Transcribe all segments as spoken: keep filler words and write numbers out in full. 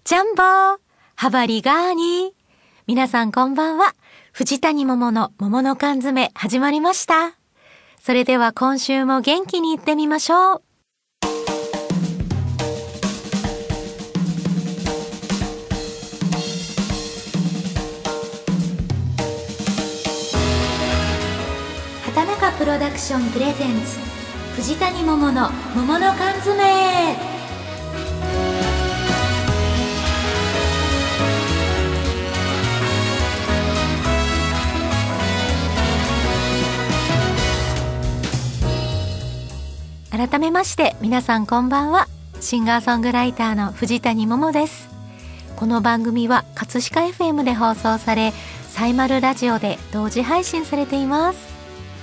ジャンボハバリガーニ。皆さんこんばんは。藤谷桃の桃の缶詰始まりました。それでは今週も元気にいってみましょう。畑中プロダクションプレゼンツ藤谷桃の桃の缶詰。改めまして皆さんこんばんは。シンガーソングライターの藤谷桃です。この番組は葛飾 エフエム で放送され、サイマルラジオで同時配信されています。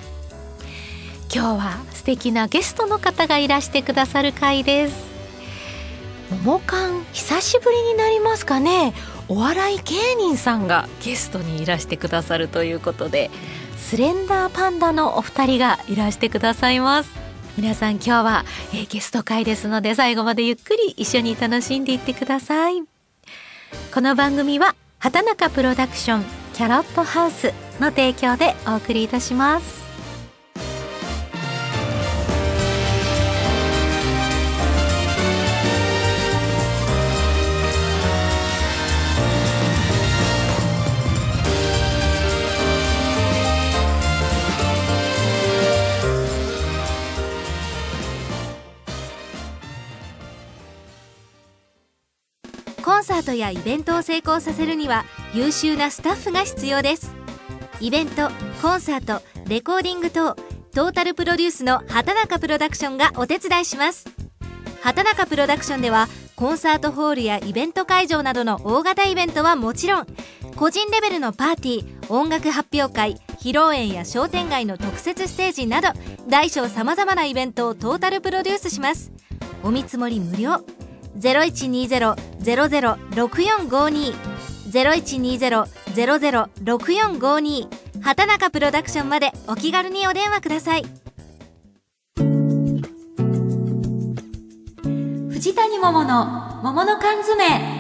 今日は素敵なゲストの方がいらしてくださる回です。桃缶久しぶりになりますかね。お笑い芸人さんがゲストにいらしてくださるということで、スレンダーパンダのお二人がいらしてくださいます。皆さん今日は、えー、ゲスト会ですので、最後までゆっくり一緒に楽しんでいってください。この番組は畑中プロダクションキャロットハウスの提供でお送りいたします。 コンサートやイベントを成功させるには優秀なスタッフが必要です。イベント、コンサート、レコーディング等トータルプロデュースの畑中プロダクションがお手伝いします。畑中プロダクションではコンサートホールやイベント会場などの大型イベントはもちろん、個人レベルのパーティー、音楽発表会、披露宴や商店街の特設ステージなど大小さまざまなイベントをトータルプロデュースします。お見積もり無料。ゼロいちにゼロ ゼロゼロ ろくよんごに ゼロいちにゼロ ゼロゼロ ろくよんごに 畑中プロダクションまでお気軽にお電話ください。 藤谷桃の桃の缶詰。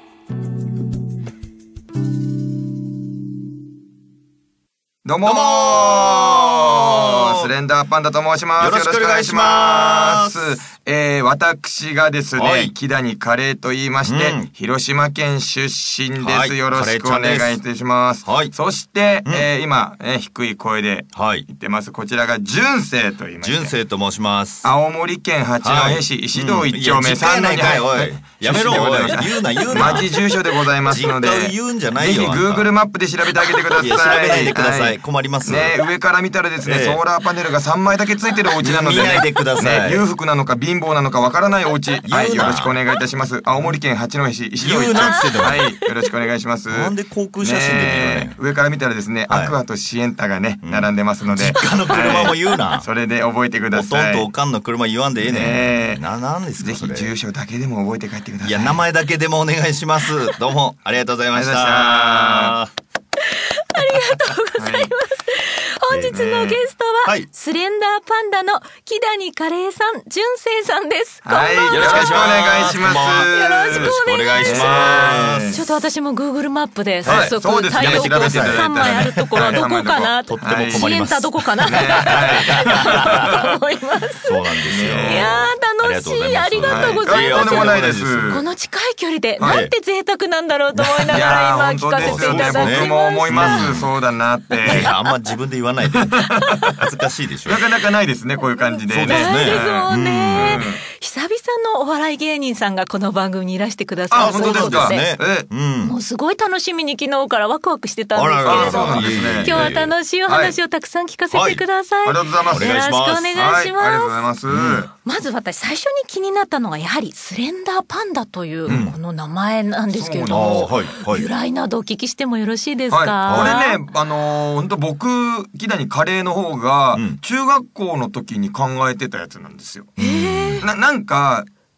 どうもー、スレンダーパンダと申します。 よろしくお願いします。 えー、私がですね、 はい、 木谷カレーと言いまして、うん、広島県出身です、はい。よろしくお願いいたします。はい、そして、うん、えー、今、えー、低い声で言ってます。こちらが純正と言いまして。 純正と申します。 青森県八戸市、はい、石堂一丁目さんのにはい。 やめろ、おい。言うな、言うな。 町住所でございますので、 実家を言うんじゃないよ。 ぜひ Google マップで調べてあげてください。 いや、調べないでください。はい、困りますね。上から見たらですね、えー、ソーラーパネルがさんまいだけついてるお家なので、ね、 見ないでください。 ね、裕福なのか貧乏なのかわからないお家、はい、よろしくお願いいたします。青森県八戸市石堂一丁目、はい、よろしくお願いします。 なんで航空写真で見るね。 上から見たらですね、はい、アクアとシエンタがね、並んでますので、 実家の車も言うな、はい、 それで覚えてください。 おとんとおかんの車言わんでええねん。ねな、なんですかぜひ住所だけでも覚えて帰ってください。 いや、名前だけでもお願いします。どうもありがとうございました。ありがとうございます。はい、本日のゲストは、はい、スレンダーパンダの木谷カレーさん、純正さんです。 はい、よろしくお願いします。 よろしくお願いします。 す。 ちょっと私も Google マップで早速、 はい、 太陽光さんまいあるところはどこかなと、 とっても困ります。 シエンタどこかな、ね、と思います。 そうなんですよ。 いやー、楽しい。ありがとうございます。 とんでもないです。 この近い距離で、なんて贅沢なんだろうと思いながら今聞かせていただきました。 僕も思います。そうだなって。 いや、あんま自分で言わないで。恥ずかしいでしょ。 なかなかないですね、こういう感じでね。 そうですね。ないですもんね。久々のお笑い芸人さんがこの番組にいらしてくださるそうですね。もうすごい楽しみに昨日からワクワクしてたんですけれども、今日は楽しいお話をたくさん聞かせてください。 ありがとうございます。 よろしくお願いします。 ありがとうございます。 まず私最初に気になったのがやはりスレンダーパンダというこの名前なんですけれども、由来などお聞きしてもよろしいですか？ これね、あの本当僕木谷カレーの方が中学校の時に考えてたやつなんですよ。な, なんか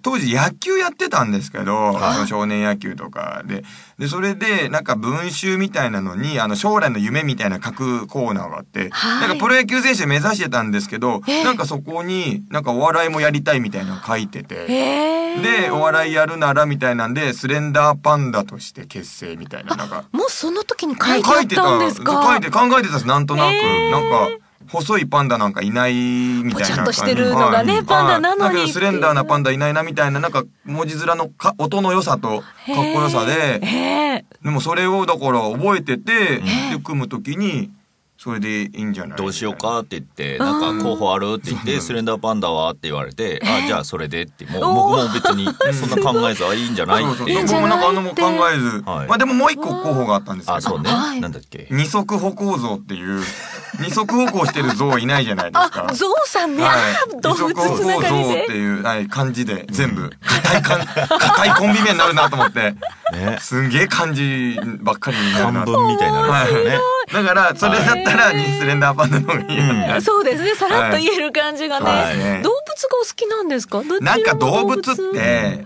当時野球やってたんですけど、はい、少年野球とかで。で、それで、なんか文集みたいなのに、あの、将来の夢みたいな書くコーナーがあって、はい、なんかプロ野球選手目指してたんですけど、なんかそこに、なんかお笑いもやりたいみたいなの書いてて、で、お笑いやるならみたいなんで、スレンダーパンダとして結成みたいな、なんか。 もうその時に書いてあったんですか？ 書いて、考えてたんです、なんとなく。なんか、細いパンダなんかいないみたいな。ぽちゃっとしてるのがね、はい、パンダなのに。 だけどスレンダーなパンダいないなみたいな、なんか文字面のか音の良さとかっこよさで、でもそれをだから覚えてて、で、組むときに、それでいいんじゃない？ どうしようかって言って、なんか候補あるって言って、スレンダーパンダはって言われて、あ、じゃあそれでって、もう僕も別にそんな考えずはいいんじゃないって。そうそう、 僕もなんかあのも考えず、まあでももう一個候補があったんですけど。 あ、そうね。なんだっけ？ 二足歩行像っていう、二足歩行してる像いないじゃないですか。 あ、象さんね。動物つながりで。二足歩行像っていう、はい、漢字で全部、硬い漢、硬いコンビ名になるなと思って、ね、すんげえ漢字ばっかりになるなと。 漢文みたいになるんですよね。 だから、それだったら、スレンダーパンダの方がいい、 うん。そうですね。さらっと言える感じがね。はい、動物がお好きなんですか？ なんか動物って、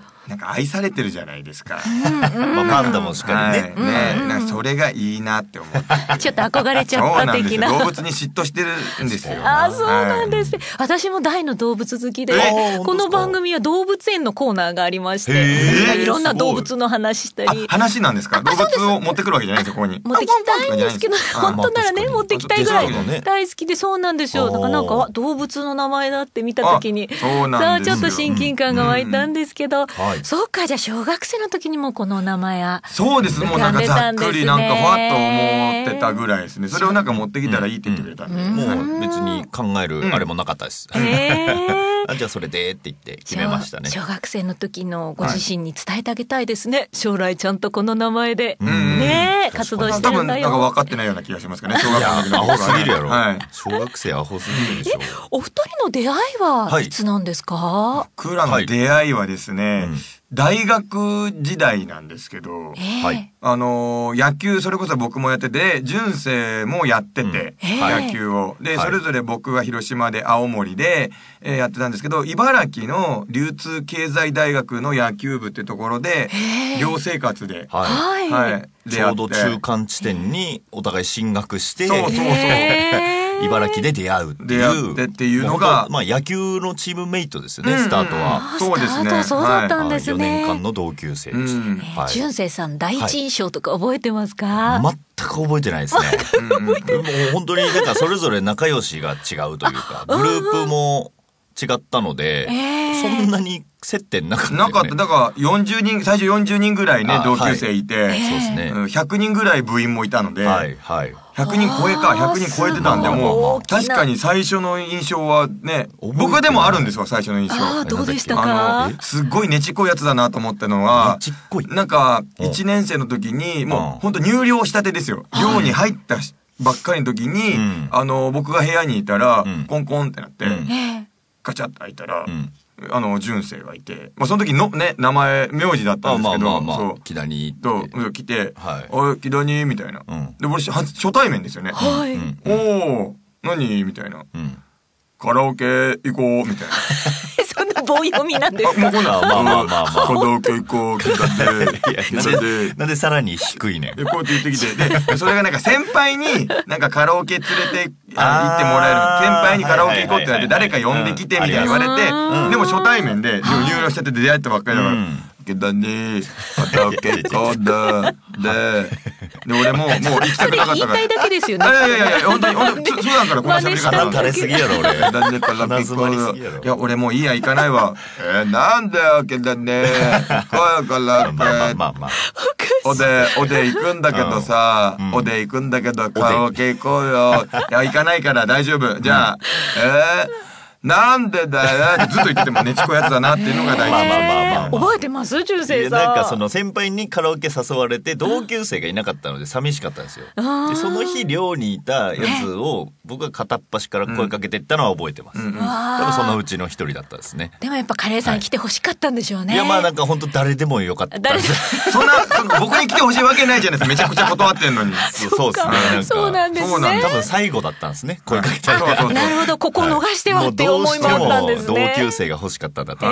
なんか愛されてるじゃないですか。 まあパンダもしっかりね。 はい、ね、なんかそれがいいなって思って。 ちょっと憧れちゃった的な。 動物に嫉妬してるんですよ。 あ、そうなんですね。私も大の動物好きで、この番組は動物園のコーナーがありまして、いろんな動物の話したり。 話なんですか？動物を持ってくるわけじゃないですよ、ここに。 持ってきたいんですけど、本当ならね、持ってきたいぐらい大好きで、そうなんですよ。だからなんか、動物の名前だって見たときに、そうちょっと親近感が湧いたんですけど、そうか、じゃあ小学生の時にもこの名前は。 そうです。もうなんかざっくりなんかふわっと思ってたぐらいですね。それをなんか持ってきたらいいって言ってくれたんで。 もう別に考えるあれもなかったです。あ、じゃあそれでって言って決めましたね。 小学生の時のご自身に伝えてあげたいですね。将来ちゃんとこの名前で。ね、活動してるんだよ。 多分なんか分かってないような気がしますかね。小学生の時のアホすぎるやろ。小学生アホすぎるでしょ。 お二人の出会いはいつなんですか？ 僕らの出会いはですね、大学時代なんですけど、はい、あのー、野球、それこそ僕もやってて、純正もやってて、うん、野球を。で、はい、それぞれ僕は広島で青森で、えー、やってたんですけど、茨城の流通経済大学の野球部ってところで、寮生活で、 はい。はい。ちょうど中間地点にお互い進学して、 そうそうそう。 茨城で出会うっていう。 出会ってっていうのが。 まあ野球のチームメイトですよね、うん、スタートは。 そうですね。 そうだったんですね。 よねんかんの同級生でした。うんはい、純正さん、第一印象とか覚えてますか？ 全く覚えてないですね。もう本当になんかそれぞれ仲良しが違うというか、グループも違ったので、えー、そんなに接点なかった、ね。 なかった。だからよんじゅうにん、最初よんじゅうにんぐらいね、同級生いて、はい、そうですね。ひゃくにんぐらい部員もいたので、はいはい。ひゃくにん超えか、ひゃくにん超えてたんで、もう、確かに最初の印象はね、僕はでもあるんですよ、最初の印象。 ああ、どうでしたか？ あの、すっごいねちっこいやつだなと思ったのは、ねちっこい。なんか、いちねん生の時に、もう、ほんと入寮したてですよ。寮に入ったばっかりの時に、あの、僕が部屋にいたら、コンコンってなって、ガチャッと開いたら、あの、純正がいて、まあ、その時のね、名前、名字だったんですけど、まあまあまあ、そう。 木谷と、来て、はい。おい、木谷みたいな。うん。で、俺、初、初対面ですよね。はい。おー、何みたいな。うん。カラオケ行こう、みたいな。 そんな棒読みなんですか？ もうこんな、まあまあまあまあ。カラオケ行こう、木谷で。 なんで、なんでさらに低いね。 で、こうやって言ってきて。で、それがなんか先輩に、なんかカラオケ連れて、行ってもらえる。先輩にカラオケ行こうって言われて、誰か呼んできて、みたいに言われて、でも初対面で、入寮してて出会ったばっかりだから、けどね、カラオケ行こうだ、で、で、俺も、もう行きたくなかったから。 言いたいだけですよね。 いやいやいや、本当に、本当に、普段からこの喋り方。 鼻垂れすぎやろ、俺。 だね、カラオケ行こう。いや、俺もういいや、行かないわ。えー、なんだよ、けどね、こうカラオケ。まあまあまあ。おで、おで行くんだけどさ、おで行くんだけど、カラオケ行こうよ。いや、行かないから大丈夫。じゃあ、えー、なんでだよってずっと言っててもねちこやつだなっていうのが大事。まあまあまあまあ。覚えてます中世さん。 なんかその先輩にカラオケ誘われて同級生がいなかったので寂しかったんですよ。でその日寮にいたやつを僕が片っ端から声かけてったのは覚えてます。うん、多分そのうちの一人だったですね。 でもやっぱカレーさんに来て欲しかったんでしょうね。 はい、いやまあなんか本当誰でもよかったです。 そんな僕に来て欲しいわけないじゃないですか。めちゃくちゃ断ってんのに。 そうですね。そうなんですね。 多分最後だったんですね。声かけたら。 なるほどここ逃してはっていう思いもあったんですね。 同級生が欲しかったんだと、 はい、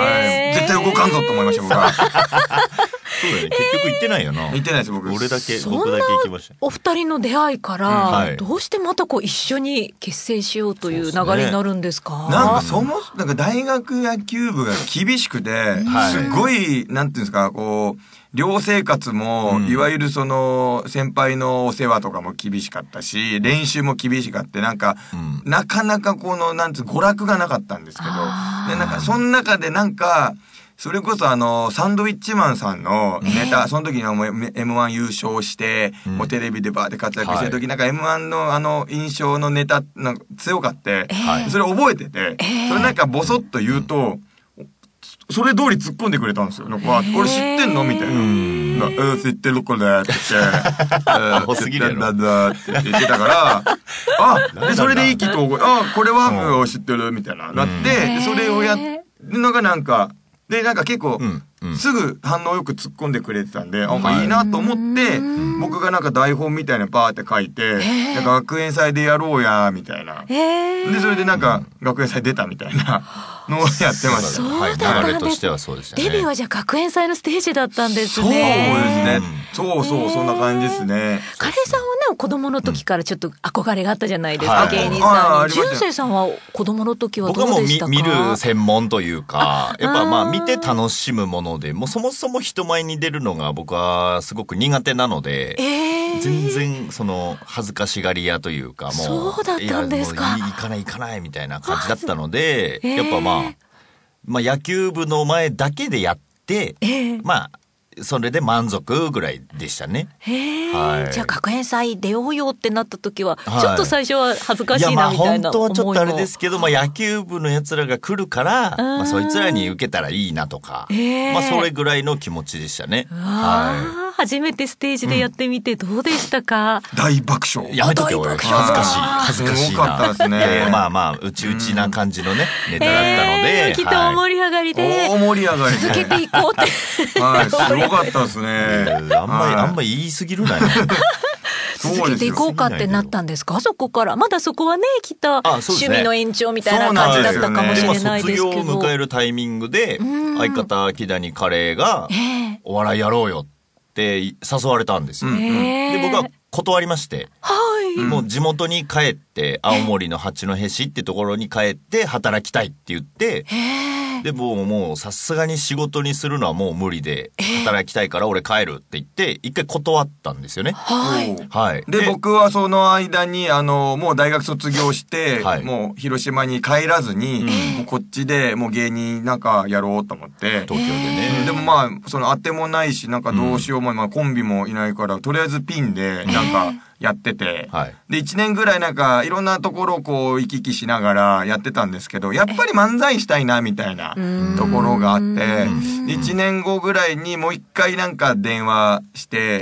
絶対動かんぞと思いました僕は。 そうだね、結局行ってないよな。 行ってないです僕。 俺だけ僕だけ行きました。 お二人の出会いから、うんはい、どうしてまたこう一緒に結成しようという流れになるんですか。 ね、なんかそもなんか大学野球部が厳しくて、はい、すごいなんていうんですかこう。寮生活も、うん、いわゆるその先輩のお世話とかも厳しかったし、練習も厳しかって、なんか、うん、なかなかこの、なんつう、娯楽がなかったんですけど、で、なんか、その中でなんか、それこそあの、サンドウィッチマンさんのネタ、えー、その時にも エムワン 優勝して、うん、もうテレビでバーって活躍してる時、はい、なんか エムワン のあの印象のネタ、なんか強かって、えー、それ覚えてて、えー、それなんかボソッと言うと、それ通り突っ込んでくれたんですよ。なんか、これ知ってんのみたいな。えー、知ってるこれって言って、えー、知ってんだだって言ってたから、あ、で、それで意気投合、あ、これは知ってるみたいな、なって、それをやるのがなんか、で、なんか結構、うんうん、すぐ反応よく突っ込んでくれてたんで、なんかいいなと思って、僕がなんか台本みたいなバーって書いて、なんか学園祭でやろうや、みたいな。で、それでなんか学園祭出たみたいなのをやってました。 そうだったんです。 流れとしてはそうでしたね。 デビューはじゃあ学園祭のステージだったんですね。 そうですね。そうそう、そんな感じですね。 カレーさんはね、子供の時からちょっと憧れがあったじゃないですか、芸人さんに。純正さんは子供の時はどうでしたか。 僕はもう見る専門というか、やっぱまあ見て楽しむもので、もうそもそも人前に出るのが僕はすごく苦手なので、えー、全然その恥ずかしがり屋というか、もうそうだったんですか。 いやもう行かない行かないみたいな感じだったので、やっぱまあ、まあ野球部の前だけでやって、えー、まあそれで満足ぐらいでしたね。 へー、はい、じゃあ学園祭出ようよってなった時は、はい、ちょっと最初は恥ずかしいなみたいな思いも。いやまあ本当はちょっとあれですけど、まあ野球部のやつらが来るから、まあそいつらに受けたらいいなとか、まあそれぐらいの気持ちでしたね。 はい、初めてステージでやってみてどうでしたか。 うん、大爆笑。 やめとけよ。恥ずかしい。恥ずかしいな。 多かったですね。 いやいやまあまあうちうちな感じのね、うん、ネタだったので、 きっと大盛り上がりで、 大盛り上がりで続けていこうって。 はい、すごかったですね。 あんまり、あんまり言い過ぎるなよ。 続けていこうかってなったんですか、そこから。まだそこはね、きっと趣味の延長みたいな感じだったかもしれないですけど。 卒業を迎えるタイミングで、相方木谷カレーが、お笑いやろうよって誘われたんですよ。で、僕は断りまして、はい、もう地元に帰って、青森の八戸市ってところに帰って働きたいって言って、でももうさすがに仕事にするのはもう無理で、働きたいから俺帰るって言って一回断ったんですよね。 はい。 はい。で、僕はその間にあのもう大学卒業して、はい、もう広島に帰らずに、うん、もうこっちでもう芸人なんかやろうと思って、 東京でね。 でもまあその当てもないしなんかどうしようも、うん、まあコンビもいないからとりあえずピンでなんか。やってて、はい、で、一年ぐらいなんか、いろんなところをこう、行き来しながらやってたんですけど、やっぱり漫才したいな、みたいなところがあって、一年後ぐらいにもう一回なんか電話して、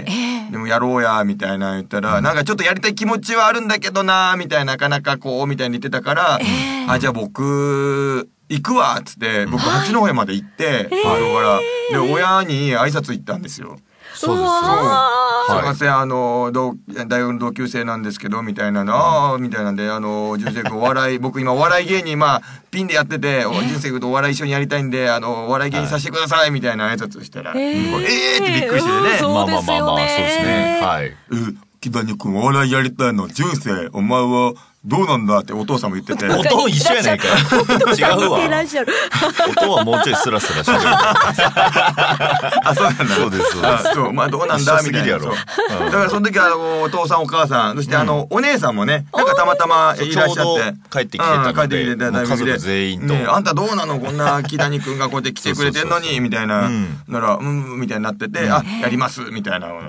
でもやろうや、みたいな言ったら、なんかちょっとやりたい気持ちはあるんだけどな、みたいな、なかなかこう、みたいに言ってたから、あ、じゃあ僕、行くわ、つって、僕、八戸まで行って、そこから、で、親に挨拶行ったんですよ。 そうですよ。 すいません、あの、同、大学の同級生なんですけど、みたいなの、ああ、みたいなんで、あの、純正君お笑い、僕今お笑い芸人、まあ、ピンでやってて、純正君とお笑い一緒にやりたいんで、あの、お笑い芸人させてください、みたいな挨拶したら、えー、えーってびっくりしてね。 まあまあまあまあ、そうですね。 はい。う、木谷君お笑いやりたいの、純正、お前は、どうなんだってお父さんも言ってて。 音一緒やないかよ。違うわ。音はもうちょいスラスラしゃべる。 あ、そうなんだ。 そうです。 そう、まあどうなんだみたいな。だからその時あの、お父さんお母さん、そしてあの、お姉さんもね、なんかたまたまいらっしゃって。 帰ってきてたので。帰ってきてた家族全員と。 あんたどうなのこんな木谷くんがこうやって来てくれてんのに、みたいな。なら、うん、みたいになってて、あ、やります、みたいなのがあって。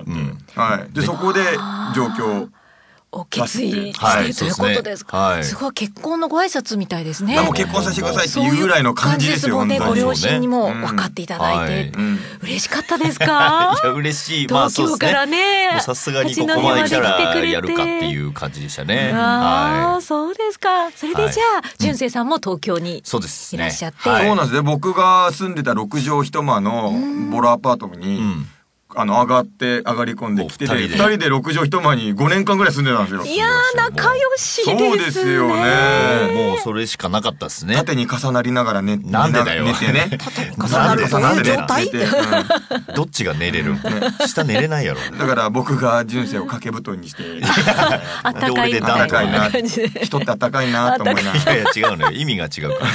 はい。で、そこで状況。 を決意してということですか。はい、すごい結婚のご挨拶みたいですね。 もう結婚させてくださいっていうぐらいの感じですよ。 ね、ご両親にも分かっていただいて、うんはい、嬉しかったですか。 いや嬉しい。まあそうですね。東京からね、さすがにここまで来たらやるかっていう感じでしたね。 ああ、はい、そうですか。それでじゃあ、純正さんも東京にいらっしゃって、 そうなんですね。僕が住んでた六畳一間のボロアパートに。うんあの、上がって、上がり込んできてて、二人で六畳一間にごねんかんぐらい住んでたんですよ。 いやー、仲良しですね。 そうですよね。 もうそれしかなかったですね。 縦に重なりながら寝、 なんでだよ。 寝てね。 縦に重なるという状態どっちが寝れる？下寝れないやろ。 だから僕が人生を掛け布団にして。 あったかいみたいな感じで。 人ってあったかいなと思いながら。 いやいや違うのよ。意味が違うから。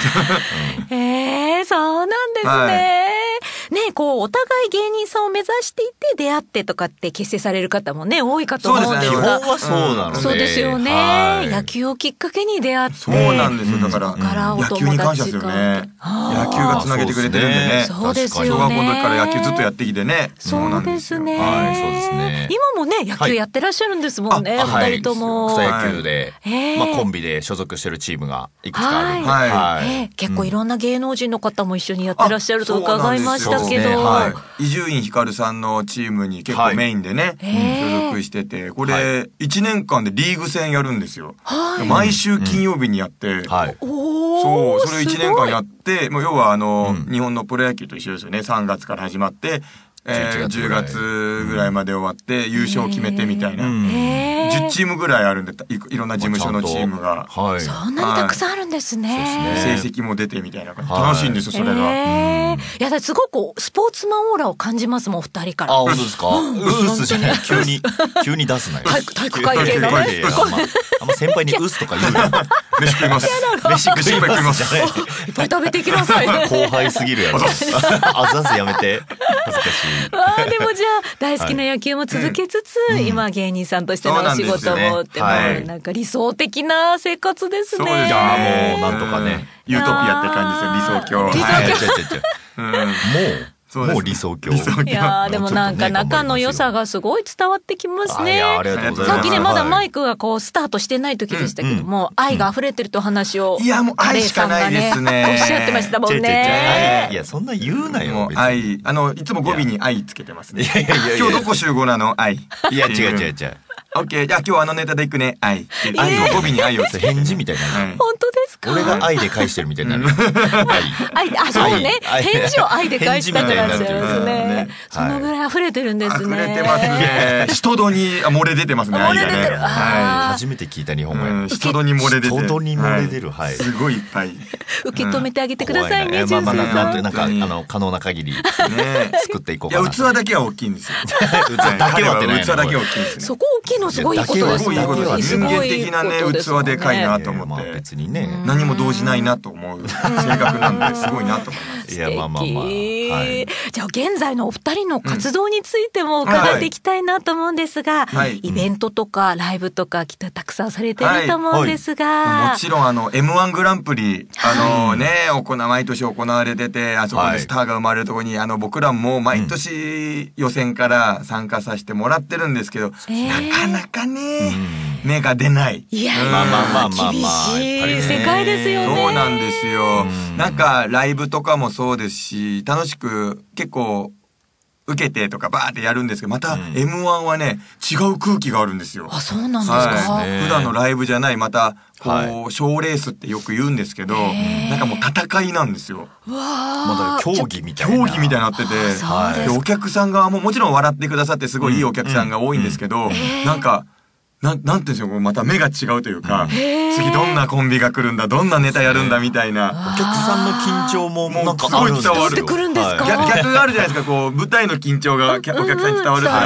へえ、そうなんですね。ね、こうお互い芸人さんを目指していて出会ってとかって結成される方もね多いかと思うんですが、 基本はそうなので、 そうですよね。野球をきっかけに出会って、 そうなんですよ。だから野球に感謝ですよね。野球がつなげてくれてるんでね。 そうですよね。 小学校の時から野球ずっとやってきてね。 そうですね。 はい、そうですね。 今もね野球やってらっしゃるんですもんね。二人とも草野球で、まあコンビで所属してるチームがいくつかある。 はい。結構いろんな芸能人の方も一緒にやってらっしゃると伺いましたけど。 伊集院光さんのチームに結構メインでね、所属してて、これいちねんかんでリーグ戦やるんですよ。毎週金曜日にやって、そう、それいちねんかんやって、もう要はあの、日本のプロ野球と一緒ですよね。さんがつから始まって、えー、じゅうがつぐらいまで終わって優勝を決めてみたいな。じゅっチームぐらいあるんで、い, いろんな事務所のチームが。 はい、そんなにたくさんあるんですね。 成績も出てみたいな感じ。楽しいんですよ、それが。 いや、だすごくスポーツマンオーラを感じますもん、二人から。 あ、本当ですか？うすじゃない。急に、急に出すなよ。 体育会系がね。 あんま先輩にうすとか言うの。 飯食います。 飯食います。 いっぱい食べていきなさい。 後輩すぎるやろ。あざずやめて。恥ずかしい。 あでもじゃあ大好きな野球も続けつつ、はい、今芸人さんとしてのお仕事もって、ね、はい、なんか理想的な生活ですね。 そうです。 じゃあもうなんとかね、 ユートピアって感じですよ。理想郷。 理想郷。はい、もう。もう理想郷。 いやでもなんか仲の良さがすごい伝わってきますね。 ありがとうございます。 さっきねまだマイクがこうスタートしてない時でしたけども、愛が溢れてると話をいやもう愛しかないですね。 おっしゃってましたもんね。 いやそんな言うなよ。 愛あのいつも語尾に愛つけてますね。 いやいやいや今日どこ集合なの愛。 いや違う違う違う。 オッケーじゃあ今日あのネタでいくね愛。愛の語尾に愛を返事みたいな。 本当ですか？ 俺が愛で返してるみたいになる。 愛あそうね返事を愛で返したくなっちゃいますね。そのぐらい溢れてるんですね。 溢れてますね。人戸に漏れ出てますね。 漏れ出てる。 初めて聞いた日本語や。 人戸に漏れ出てる。 人戸に漏れ出る。はい。 すごいいっぱい。 受け止めてあげてくださいね。 まあまあなんてなんかあの可能な限り作っていこうかな。 いや器だけは大きいんですよ。 器だけはってない。 器だけ大きいんですね。 そこ大きいのすごいいいことです。 すごいいいことです。人間的なね器でかいなと思って。 別にね。 何も動じないなと思う性格なんですごいなと思います。 いやまあまあまあ。 じゃあ現在のお二人の活動についても伺っていきたいなと思うんですが、イベントとかライブとかきっとたくさんされてると思うんですが、 もちろんあの エムワン グランプリあのね行毎年行われてて、あそこでスターが生まれるところにあの僕らも毎年予選から参加させてもらってるんですけど、なかなかね芽が出ない。 いやまあまあまあまあ厳しい世界ですよね。 そうなんですよ。なんかライブとかもそうですし、楽しく結構受けてとかバーってやるんですけど、また エムワン はね違う空気があるんですよ。 あ、そうなんですか。 はい、普段のライブじゃないまたこう賞レースってよく言うんですけど、なんかもう戦いなんですよ。 わまだ競技みたいな競技みたいになってて、でお客さん側ももちろん笑ってくださってすごいいいお客さんが多いんですけど、なんかな ん, なんていうんですよ、また目が違うというか、次どんなコンビが来るんだ、どんなネタやるんだみたいな。 お客さんの緊張もなんかあるんですよ。 伝わってくるんですか？ 逆があるじゃないですか、こう舞台の緊張がお客さんに伝わるから、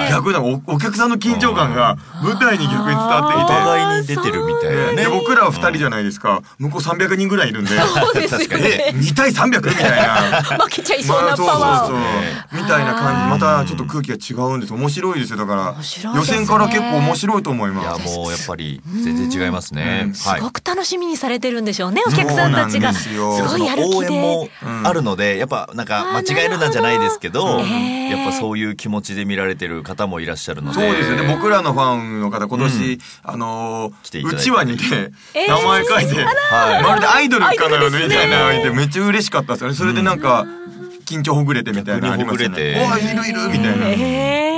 逆だ、お客さんの緊張感が舞台に逆に伝わっていて、 お互いに出てるみたいなね。 で僕らはふたりじゃないですか、向こうさんびゃくにんぐらいいるんで、 そうですよね。 に対さんびゃくみたいな。 負けちゃいそうなパワーを。 みたいな感じ、またちょっと空気が違うんです。面白いですよ。だから予選から結構面白いと思います。 やっぱり全然違いますね。 すごく楽しみにされてるんでしょうね、お客さんたちが。すごいやる気で。 応援もあるので、やっぱなんか間違えるなんじゃないですけど、やっぱそういう気持ちで見られてる方もいらっしゃるので。 そうですよね。僕らのファンの方、今年あのうちわにね名前書いて、まるでアイドルかのようなみたいなのがいて、めっちゃ嬉しかったですよね。それでなんか緊張ほぐれてみたいなのありましたね。おいるいるみたいな。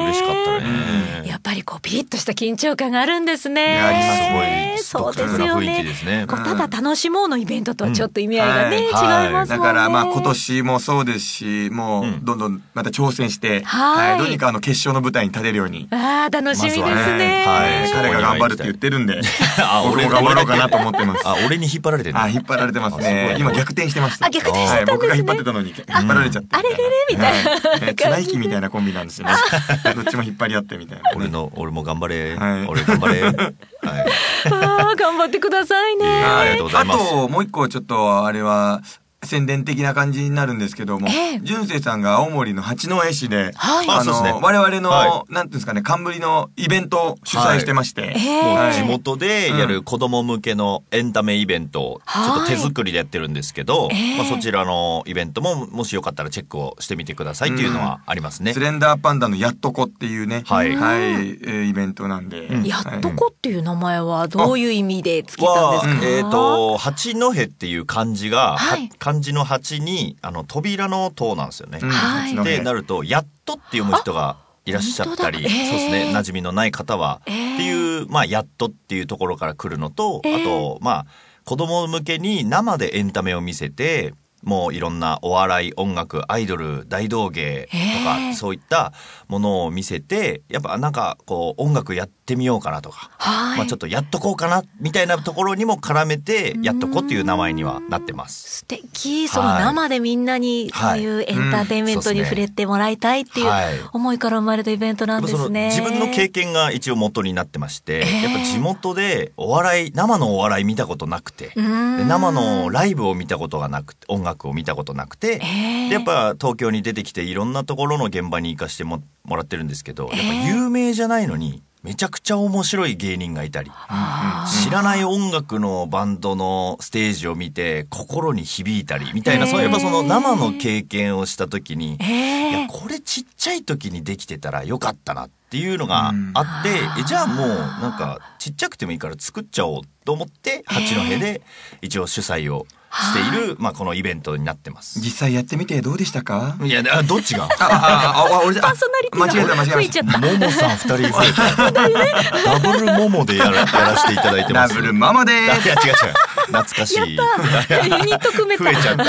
嬉しかったね。 やっぱりこうピリッとした緊張感があるんですね。 ありますすごい独特な雰囲気ですね。 こうただ楽しもうのイベントとはちょっと意味合いがね、 うん違いますもんね。 だからまあ今年もそうですし、もうどんどんまた挑戦して、 はいはい、どうにかあの決勝の舞台に立てるように。 ああ楽しみですね。 まずはねはい、 彼が頑張るって言ってるんで、 あ僕も頑張ろうかなと思ってます。 あ、俺に引っ張られてる。 あ、引っ張られてますね。今逆転してました。 あ、逆転してたんですね。 はい、僕が引っ張ってたのに引っ張られちゃって。 あれれれみたいな。 はい、綱引きみたいなコンビなんですよね。どっちも引っ張り合ってみたいな。 俺の俺も頑張れ。 はい、 俺頑張れ。はい。 あ頑張ってくださいね。 ありがとうございます。 あともう一個ちょっとあれは。宣伝的な感じになるんですけども、 ええ、 純正さんが青森の八戸市で、 はい、 あの、 ね、 我々の、 はい、 なんていうんですかね、冠のイベントを主催してまして、はいえもー、 う地元でやる子供向けのエンタメイベントをちょっと手作りでやってるんですけど、 はいまあ、そちらのイベントももしよかったらチェックをしてみてくださいっていうのはありますね。 うん、スレンダーパンダのやっとこっていうね、 はい、 はい、えー、イベントなんで、 うん、やっとこっていう名前はどういう意味でつけたんですか？ うん、えっ、ー、と八戸っていう漢字が、 はい、 漢字の八にあの扉の塔なんですよね。 はい、 でなるとやっとって読む人がいらっしゃったり、えー、そうですね、馴染みのない方は、えー、っていうまあやっとっていうところから来るのと、えー、あとまあ子供向けに生でエンタメを見せて。もういろんなお笑い、音楽、アイドル、大道芸とか、えー、そういったものを見せて、やっぱなんかこう音楽やってみようかなとか、まあちょっとやっとこうかなみたいなところにも絡めて、やっとこっていう名前にはなってます。 素敵。その生でみんなにそういうエンターテインメントに触れてもらいたいっていう思いから生まれたイベントなんですね。 自分の経験が一応元になってまして、えー、やっぱ地元でお笑い、生のお笑い見たことなくて、で生のライブを見たことがなくて、音楽を見たことなくて、えー、でやっぱ東京に出てきていろんなところの現場に行かしてももらってるんですけど、やっぱ有名じゃないのにめちゃくちゃ面白い芸人がいたり、知らない音楽のバンドのステージを見て心に響いたりみたいな、そういえばその生の経験をした時に、いやこれちっちゃい時にできてたらよかったなっていうのがあって、えじゃあもうなんかちっちゃくてもいいから作っちゃおうと思って八戸で一応主催をしている、まあこのイベントになってます。 実際やってみてどうでしたか？ いや、どっちが？ あああ、俺じゃ、パーソナリティが間違えた間違えた。 増えちゃった。 ももさん二人増えた。ダブルももでやら、やらせていただいてます。 ダブルももでーす。 いや違う違う。懐かしい。 ユニット組めた。 増えちゃった。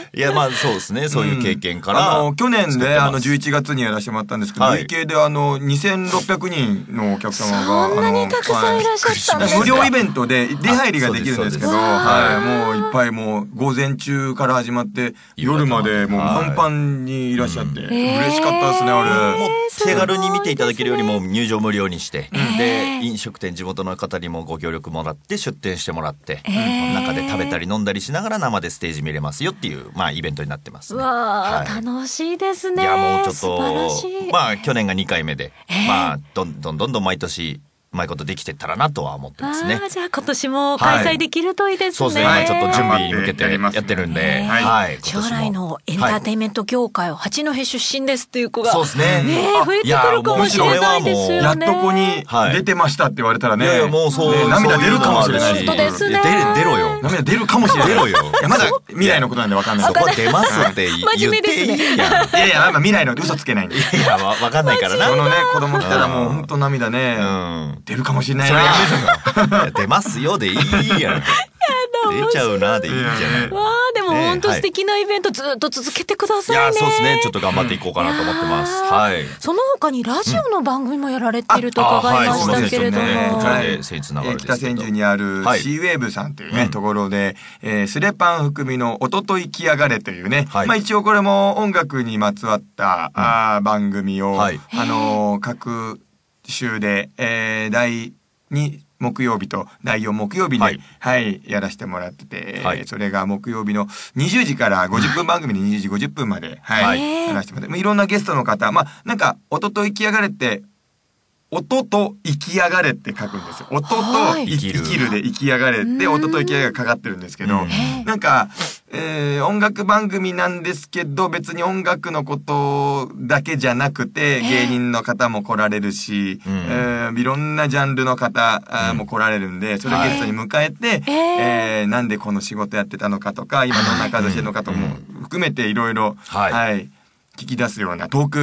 いやまあそうですね。そういう経験から、 うん、あの去年であのじゅういちがつにやらせてもらったんですけど、はい、累計であのにせんろっぴゃくにんのお客様がそんなにたくさんいらっしゃったんですか？ 無料イベントで出入りができるんですけど、はい、もういっぱいもう午前中から始まって夜までもうパンパンにいらっしゃって、はい、嬉しかったですね。あれもう手軽に見ていただけるよりも入場無料にして、で飲食店地元の方にもご協力もらって出店してもらって、中で食べたり飲んだりしながら生でステージ見れますよっていうまあイベントになってますね。 わー、はい、楽しいですね。 いやもうちょっとまあ去年がにかいめで、まあどんどんどんどん毎年うまいことできてったらなとは思ってますね。 あじゃあ今年も開催できるといいですね。 はい、そうですね。今ちょっと準備に向けてやってるんで、 はいはい、将来のエンターテインメント業界を八戸出身ですっていう子が、 そうですね。 ね増えてくるかもしれないですよね。 やっとこに出てましたって言われたらね。 いやいやもうそう、 ね、涙出るかもしれない。 本当ですね。 出ろよ。 涙出るかもしれない。 出ろよ。 いやまだ未来のことなんでわかんない。 そこは出ますって言っていいやん。いやいや未来の嘘つけないんで。いやわかんないからな。 そのね子供来たらもう本当涙ね、うん、出るかもしれないな。 出ますよでいいやん。出ちゃうなでいいじゃない。 わあでも本当素敵なイベントずっと続けてくださいね。 いやそうですね。ちょっと頑張っていこうかなと思ってます。はい。 その他にラジオの番組もやられていると伺いましたけれども、 北千住にある C ウェーブさんというねところで、スレパン含みのおととい来やがれというね、まあ一応これも音楽にまつわった番組をあの各週でだいに木曜日とだいよん木曜日で、はい、はい、やらせてもらってて、はい、それが木曜日のにじゅうじからごじゅっぷん番組でにじゅうじごじゅっぷんまで、はい、はい、やらせてもらって、いろんなゲストの方、まあ、なんか、おとといきやがれって、音と生きやがれって書くんですよ。音と生きるで生きやがれって音と生きやがれがかかってるんですけど、なんか、えー、音楽番組なんですけど別に音楽のことだけじゃなくて芸人の方も来られるし、えー、いろんなジャンルの方も来られるんで、それをゲストに迎えて、えー、なんでこの仕事やってたのかとか今どんな活動してるのかとも含めていろいろ、はい、聞き出すようなトーク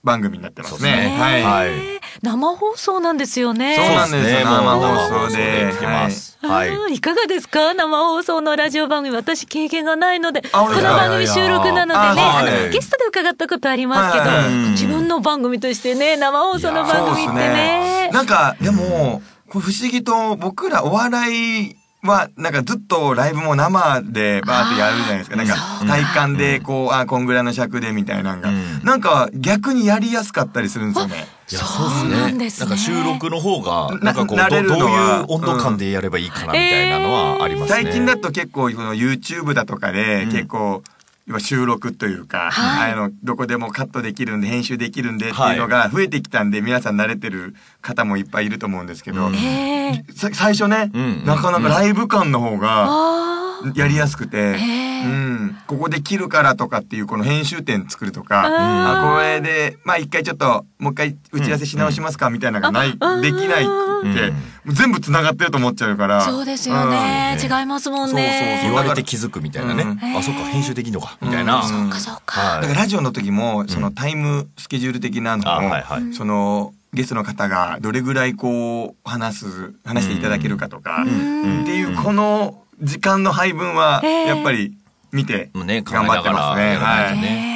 番組になってますね。 ねはい。 はい。 生放送なんですよね。 そうなんですね。生放送で聞けます。はい。 はい、いかがですか？生放送のラジオ番組、私経験がないので、この番組収録なのでね、あのゲストで伺ったことありますけど、はい、自分の番組としてね、生放送の番組ってね。 ねなんか、でも、これ不思議と僕らお笑い、は、なんかずっとライブも生でバーってやるじゃないですか。なんか体感でこう、あ、こんぐらいの尺でみたいなのが、うん、なんか逆にやりやすかったりするんですよね。 いや、そうですね。なんですね。なんか収録の方が、なんかこう、ど, どういう温度感でやればいいかなみたいなのはありますね。 最近だと結構、この YouTube だとかで結構、うん収録というか、はい、あの、どこでもカットできるんで、編集できるんでっていうのが増えてきたんで、皆さん慣れてる方もいっぱいいると思うんですけど、うん、最初ね、うん、なかなかライブ感の方がやりやすくて、うん、ここで切るからとかっていうこの編集点作るとか、あこれで、まあ一回ちょっと、もう一回打ち合わせし直しますかみたいなのがない、できないって、うん、全部繋がってると思っちゃうから。 そうですよね。うん、違いますもんね。 そうそうそう。言われて気づくみたいなね。うん、あ、そっか、編集できんのか。みたいな。 そうかそうか。 だからラジオの時も、そのタイムスケジュール的なのを、その、ゲストの方がどれぐらいこう、話す、話していただけるかとか、っていう、この時間の配分は、やっぱり見て、頑張ってますね。はい。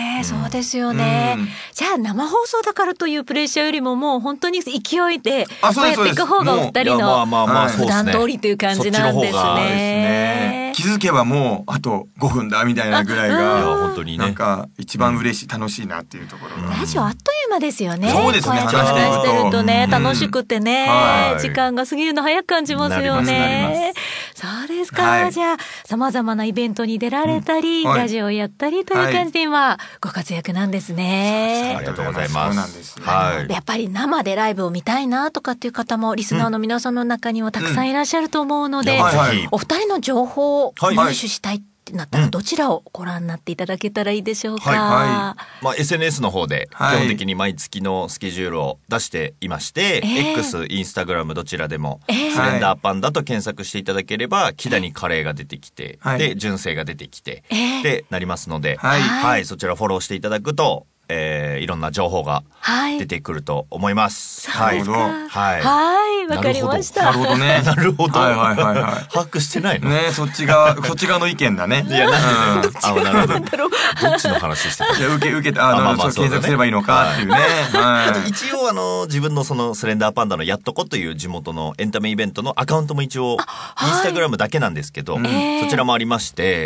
そうですよね、うん、じゃあ生放送だからというプレッシャーよりももう本当に勢いでこうやっていく方がお二人の普段通りという感じなんですね。 気づけばもうあとごふんだみたいなぐらいが本当にねなんか一番嬉しい、楽しいなっていうところが、 ラジオあっという間ですよね。 そうですね。 話してるとね、楽しくてね、はい、時間が過ぎるの早く感じますよね。そうですか、はい、じゃあ様々なイベントに出られたり、うんはい、ラジオをやったりという感じで今ご活躍なんですね。 ありがとうございます。そうなんです、 ね。はい。やっぱり生でライブを見たいなとかっていう方もリスナーの皆さんの中にはたくさんいらっしゃると思うので、うんうんはいはい、お二人の情報を入手したいってなったらどちらをご覧になっていただけたらいいでしょうか。はいはい。まあ エスエヌエス の方で基本的に毎月のスケジュールを出していまして、えー、X、インスタグラムどちらでも、えー、スレンダーパンダと検索していただければ、木谷カレーが出てきて、えー、で純正が出てきて、えー、でなりますので、はい、はい、そちらフォローしていただくと。えー、いろんな情報が出てくると思います。 はい。はい。はい。わかりました。 なるほどね。 なるほど。 はいはいはいはい。 把握してないのね、そっち側、そっち側の意見だね。 いや、なんでだよ。あ、なるほど。どっちの話してた？ いや、受け、受けて、あ、まあまあ、検索すればいいのかっていうね。 あと一応、あの、自分のそのスレンダーパンダのやっとこという地元のエンタメイベントのアカウントも一応、インスタグラムだけなんですけど、そちらもありまして、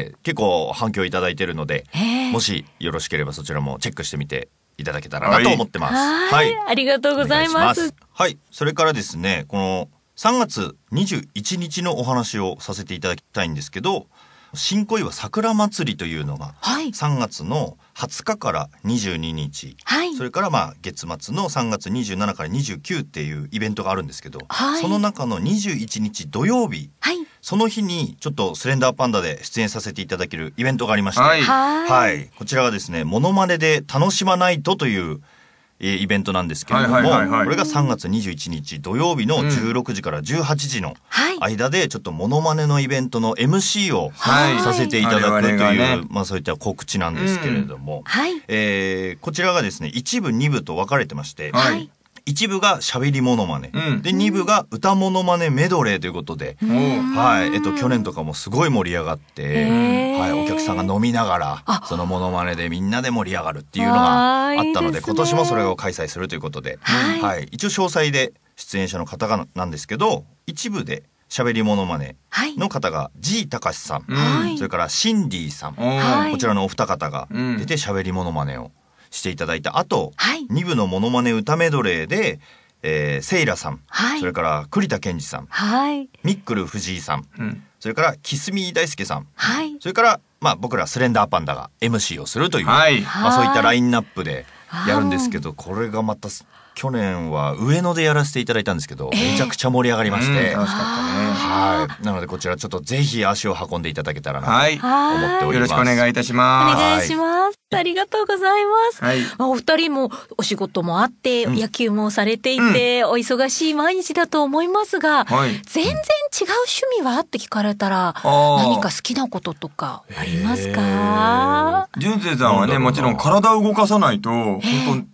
結構反響いただいてるので、もしよろしければそちらもチェックしてみて、いただけたらなと思ってます。 はい。はい、ありがとうございます。 はい。それからですね、このさんがつにじゅういちにちのお話をさせていただきたいんですけど、新小岩桜祭りというのが、さんがつのはつかからにじゅうににち、はい、それからまあ月末のさんがつにじゅうしちからにじゅうくっていうイベントがあるんですけど、はい、その中のにじゅういちにち土曜日、はい、その日にちょっとスレンダーパンダで出演させていただけるイベントがありまして、はいはい、こちらがですね、モノマネで楽しまないとというイベントなんですけれども、はいはいはいはい、これがさんがつにじゅういちにち土曜日のじゅうろくじからじゅうはちじの間でちょっとモノマネのイベントの エムシー をさせていただくという、はいね、まあそういった告知なんですけれども、うんはいえー、こちらがですねいち部に部と分かれてまして、はい一部が喋りモノマネ、うん、で二部が歌モノマネメドレーということで、はいえっと去年とかもすごい盛り上がって、はいお客さんが飲みながらそのモノマネでみんなで盛り上がるっていうのがあったので、今年もそれを開催するということで、はい、はい、一応詳細で出演者の方がなんですけど、一部で喋りモノマネの方が G たかしさん、はい、それからシンディさん、はい、こちらのお二方が出て喋りモノマネをしていただいた後、はい、に部のモノマネ歌メドレーで、えー、セイラさん、はい、それから栗田健二さん、はい、ミックル藤井さん、うん、それからキスミ大輔さん、はい、それから、まあ、僕らスレンダーパンダが エムシー をするという、はいまあ、そういったラインナップでやるんですけど、これがまた去年は上野でやらせていただいたんですけど、えー、めちゃくちゃ盛り上がりまして、うん、楽しかったね。はい。なのでこちらちょっとぜひ足を運んでいただけたらなと思っております。よろしくお願いいたします。 お願いします。ありがとうございます。はい、お二人もお仕事もあって、うん、野球もされていて、うん、お忙しい毎日だと思いますが、はい、全然違う趣味はって聞かれたら、何か好きなこととかありますか？ 純正さんはね、もちろん体を動かさないと、本当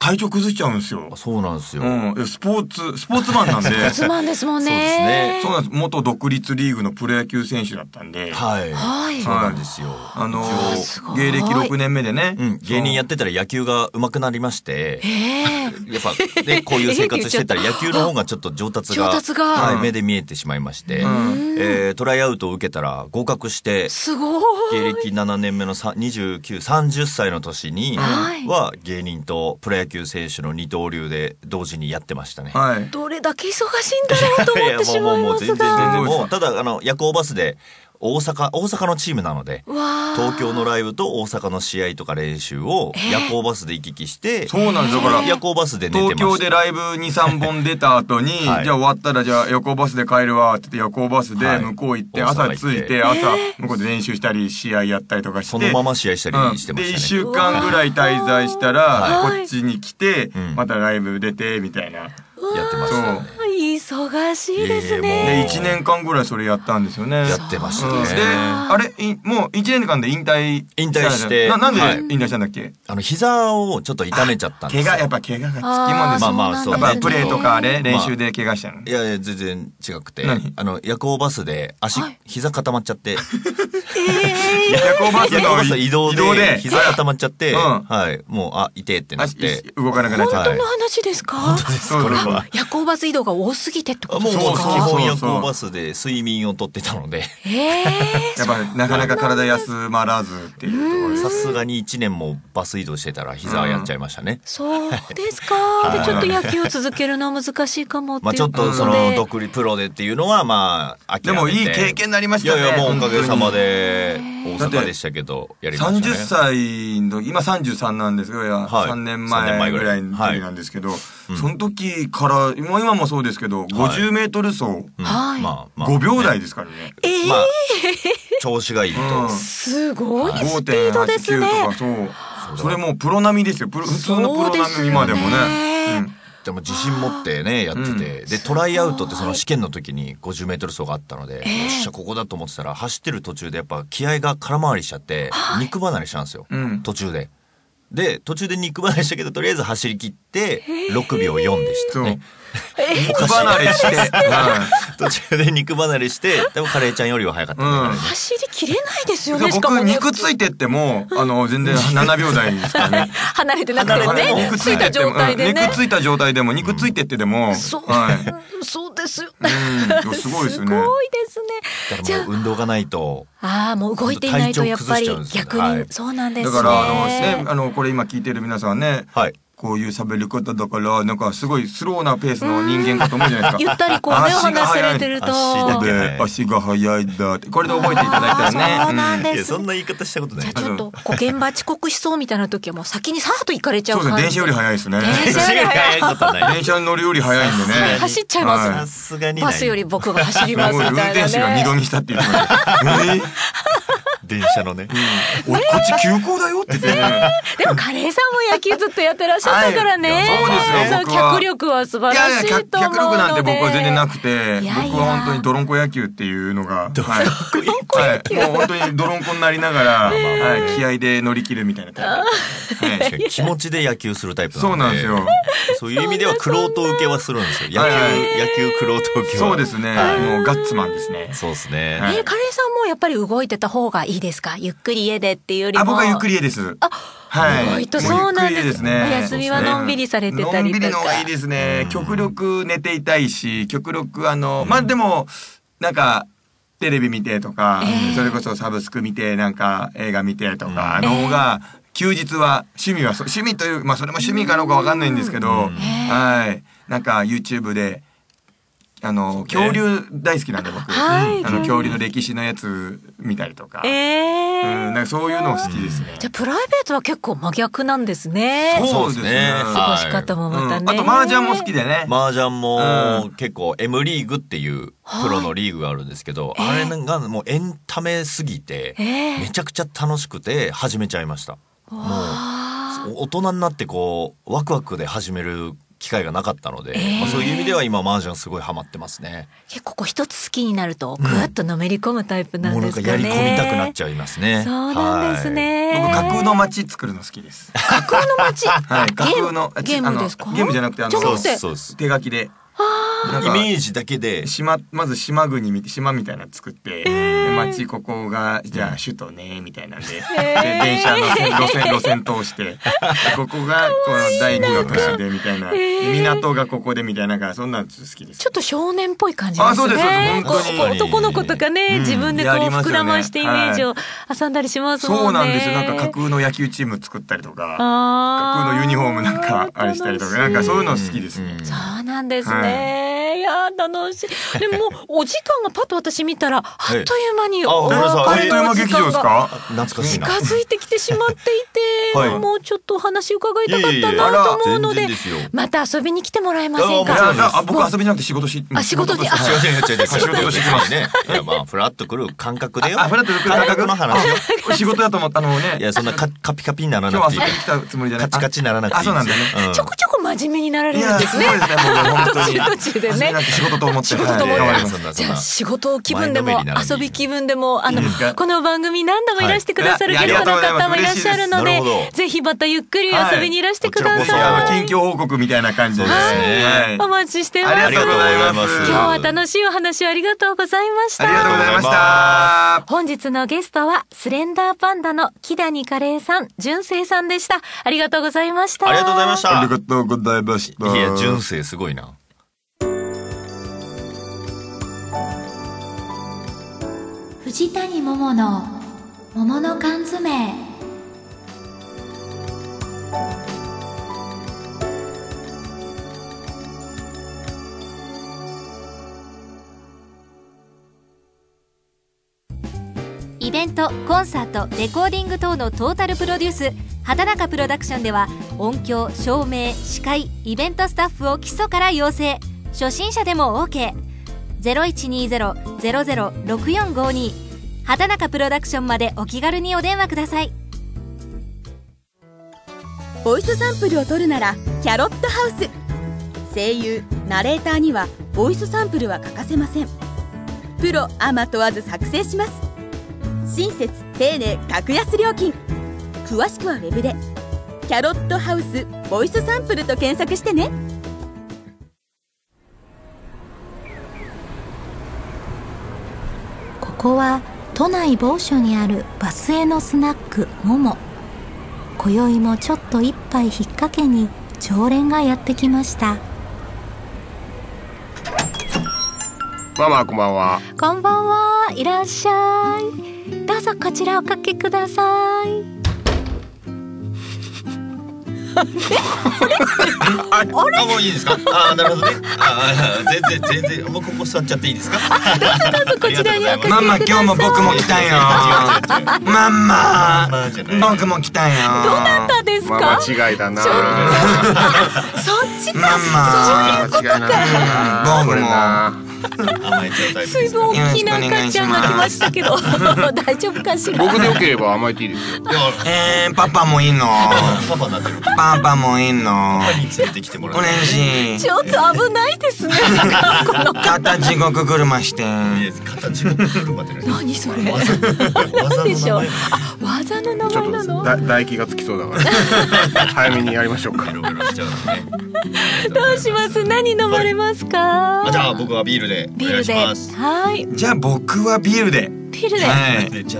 体調崩しちゃうんですよ。 そうなんですよ。 うん、スポーツ、スポーツマンなんで。スポーツマンですもんね。 そうですね。そうなんです。元独立リーグのプロ野球選手だったんで。 はい。はい。そうなんですよ。 あの、芸歴ろくねんめでね。 うん。芸人やってたら野球が上手くなりまして、やっぱ、で、こういう生活してたら野球の方がちょっと上達が、 上達が、 はい、目で見えてしまいまして、えー、トライアウトを受けたら合格して、 すごい。 芸歴ななねんめのにじゅうきゅう、さんじゅっさいの年には芸人とプロ野球選手の二刀流で同時にやってましたね。 はい。どれだけ忙しいんだろうと思ってしまいますが。いや、もうもう全然全然もう、ただ、あの、夜行バスで、大阪、大阪のチームなので、東京のライブと大阪の試合とか練習を夜行バスで行き来して、 そうなんですだから夜行バスで寝てました。 東京でライブに、さんぼん出た後に、はい、じゃあ終わったらじゃあ夜行バスで帰るわって言って夜行バスで向こう行って、はい、朝着いて、朝向こうで練習したり試合やったりとかして、 そのまま試合したりしてましたね。 うん、で、いっしゅうかんぐらい滞在したら、こっちに来て、またライブ出て、みたいな。 やってましたね。 忙しいですね。 で、いちねんかんぐらいそれやったんですよね。 やってましたね。 で、あれ、もういちねんかんで引退。 引退して。 な、なんで引退したんだっけ？ あの、膝をちょっと痛めちゃったんですよ。 怪我、やっぱ怪我がつきもんです。 まあまあ、そう。 やっぱプレーとかあれ、練習で怪我したの？ いやいや、全然違くて。あの、夜行バスで足、膝固まっちゃって。 夜行バスの移動で膝固まっちゃって、はい。もう、あ、痛えってなって。 動かなくなっちゃった。本当の話ですか？ 本当です、これは。 夜行バス移動が多すぎてってことですか？ もう、基本夜行バスで睡眠をとってたので。 やっぱなかなか体休まらずっていうところで。 さすがにいちねんもバス移動してたら膝やっちゃいましたね。 そうですか。で、ちょっと野球を続けるのは難しいかもっていう。 まあちょっとその、独立プロでっていうのはまあ、 でもいい経験になりましたね。 いやいや、もうおかげさまで、大阪でしたけど、やりましたね。 さんじゅっさいの、今さんじゅうさんなんですけど、さんねんまえぐらいの時なんですけど、その時から、もう今もそうですけど、ごじゅうメートル走、ごびょうだいですからね。 ええ。 調子がいいと。 すごいスピードですね。 ごてんはちきゅうとかそう。それもうプロ並みですよ。普通のプロ並み今でもね。 でも自信持ってね、やってて。で、トライアウトってその試験の時にごじゅうメートル走があったので、よっしゃ、ここだと思ってたら、走ってる途中でやっぱ気合が空回りしちゃって、肉離れしたんですよ。途中で。で、途中で肉離れしたけど、とりあえず走り切って、ろくびょうよんでしたね。 肉離れして、 途中で肉離れして、でもカレーちゃんよりは早かった、ね。 走り切れないですよね。 僕、肉ついてっても、あの、全然ななびょうだいですからね。 離れてなくてもね。肉ついた状態でね。 肉ついた状態でも、肉ついてってでも。 そう。そうですよ。 すごいですね。 すごいですね。 じゃあ、運動がないと。 ああ、もう動いていないとやっぱり逆に。そうなんですね。 だから、あの、ね、あの、これ今聞いてる皆さんね。 はい。 こういう喋り方だから、なんかすごいスローなペースの人間かと思うじゃないですか。 ゆったりこうね、お話されてると。 足が速いんだって。これで覚えていただいたらね。 そうなんです。 そんな言い方したことない。 じゃあちょっと、こう現場遅刻しそうみたいな時はもう先にさーっと行かれちゃう感じ。 そうですね、電車より速いですね。 電車より速いことない。 電車に乗るより速いんでね。 走っちゃいます。 さすがに。 バスより僕が走りますみたいなね。 運転手が二度見したっていう。 電車のね。 俺こっち急行だよって言ってね。 でもカレーさんも野球ずっとやってらっしゃったからね。 そうですよ、僕は。 脚力は素晴らしいと思うので。 いやいや、脚力なんて僕は全然なくて、僕は本当にドロンコ野球っていうのが、 ドロンコ野球、 もう本当にドロンコになりながら、気合で乗り切るみたいなタイプ。 気持ちで野球するタイプなので。 そうなんですよ。 そういう意味ではクロート受けはするんですよ。野球、野球クロート受けは。 そうですね。もうガッツマンですね。 そうですね。 カレーさんもやっぱり動いてた方がいいですか？ゆっくり家でっていうよりも。 あ、僕はゆっくり家です。 あ、 はい。 そうなんですね。お休みはのんびりされてたりとか。 のんびりの方がいいですね。極力寝ていたいし、極力あの、まあ、でも、なんか、テレビ見てとか、それこそサブスク見て、なんか映画見てとか、の方が、休日は、趣味は、趣味という、まあ、それも趣味かどうかわかんないんですけど、はい。なんか YouTube で、あの、恐竜大好きなんで僕。あの、恐竜の歴史のやつ見たりとか。ええ。うん、なんかそういうの好きですね。 じゃあ、プライベートは結構真逆なんですね。 そうですね。 過ごし方もまたね。 あと、麻雀も好きでね。 麻雀も結構 エム リーグっていうプロのリーグがあるんですけど、あれがもうエンタメすぎて、めちゃくちゃ楽しくて始めちゃいました。もう、大人になってこう、ワクワクで始める機会がなかったので、 えーまあ、そういう意味では今麻雀すごいハマってますね。 結構こう一つ好きになるとぐわっとのめり込むタイプなんですかね。 もうなんかやり込みたくなっちゃいますね。 そうなんですね。 僕架空の街作るの好きです。 架空の街。 はい、架空のゲームですか？ ゲームじゃなくてあのじゃなくてそうです手書きで。 イメージだけで島まず島国み島みたいなの作って、で町ここがじゃあ首都ねみたいなんで、で電車の線路線路線通して、ここがこの第二の都市でみたいな、港がここでみたいなからそんなの好きです。 ちょっと少年っぽい感じですね。 あ、そうです本当に。 こう男の子とかね、自分でこう膨らましてイメージを挟んだりしますもんね。 そうなんですよ。なんか架空の野球チーム作ったりとか、架空のユニフォームなんかあれしたりとか、なんかそういうの好きですね。 そうなんですね。いや楽しい。でもお時間がパッと私見たらあっという間にお別れの時間が懐かしいな。 近づいてきてしまっていて、 はい、 もうちょっとお話伺いたかったなと思うので、また遊びに来てもらえませんか？ あ、僕遊びじゃなくて仕事し、 あ、仕事で、 仕事で、仕事でしてますね。いや、まあフラッと来る感覚でよ。 あ、フラッと来る感覚の話よ。 仕事だと思ったのね。 いや、そんなカピカピにならなくていい。 今日遊びに来たつもりじゃない。 カチカチにならなくていい。 あ、そうなんだね。 ちょこちょこ真面目になられるんですね。 そうですね。本当に。 途中でね。 仕事と思って。 仕事と思って。じゃあ仕事気分でも遊び気分でもあのこの番組何度もいらしてくださるゲストの方もいらっしゃるので、ぜひまたゆっくり遊びにいらしてください。 近況報告みたいな感じですね。 お待ちしてます。 ありがとうございます。 今日は楽しいお話をありがとうございました。 ありがとうございました。 本日のゲストはスレンダーパンダの木谷カレーさん、純正さんでした。ありがとうございました。 ありがとうございました。 ありがとうございました。 いや、純正すごいな。 藤谷桃の桃の缶詰。イベント、コンサート、レコーディング等のトータルプロデュース、畑中プロダクションでは音響、照明、司会、イベントスタッフを基礎から養成。初心者でも オーケー。ゼロいちにゼロ ゼロゼロ ろくよんごに 畑中プロダクションまでお気軽にお電話ください。 ボイスサンプルを取るならキャロットハウス。声優、ナレーターにはボイスサンプルは欠かせません。プロアマ問わず作成します。親切、丁寧、格安料金。詳しくはウェブでキャロットハウスボイスサンプルと検索してね。 ここは都内某所にあるバスへのスナックもも。今宵もちょっと一杯引っ掛けに常連がやってきました。 ママ、こんばんは。 こんばんは。いらっしゃい。どうぞこちらおかけください。 あれあ、もういいですか？あ、なるほどね。あ、全然全然もうここ座っちゃっていいですか？ どうぞどうぞこちらにおかけください。 ママ、今日も僕も来たよ。ママ、僕も来たよ。 どなたですか？ ママ違いだな。そっちか。 ママ、 そういうことか。 僕も。 甘えちゃうタイプすごい大きな赤ちゃんが来ましたけど大丈夫かしら。 僕でよければ甘えていいですよ。 えー、パパもいいの？ パパになってる。 パパもいいの？ パパに連れてきてもらう。 嬉しい。 ちょっと危ないですね。 肩地獄車して。 肩地獄車って何それ？ 技でしょう。あ、技の名前なの？ 唾液がつきそうだから早めにやりましょうか。 ベロベロしちゃうのね。 どうします？何飲まれますか？ じゃあ僕はビールでお願いします。 はい。 じゃあ僕はビールで。 ビールで。 はい。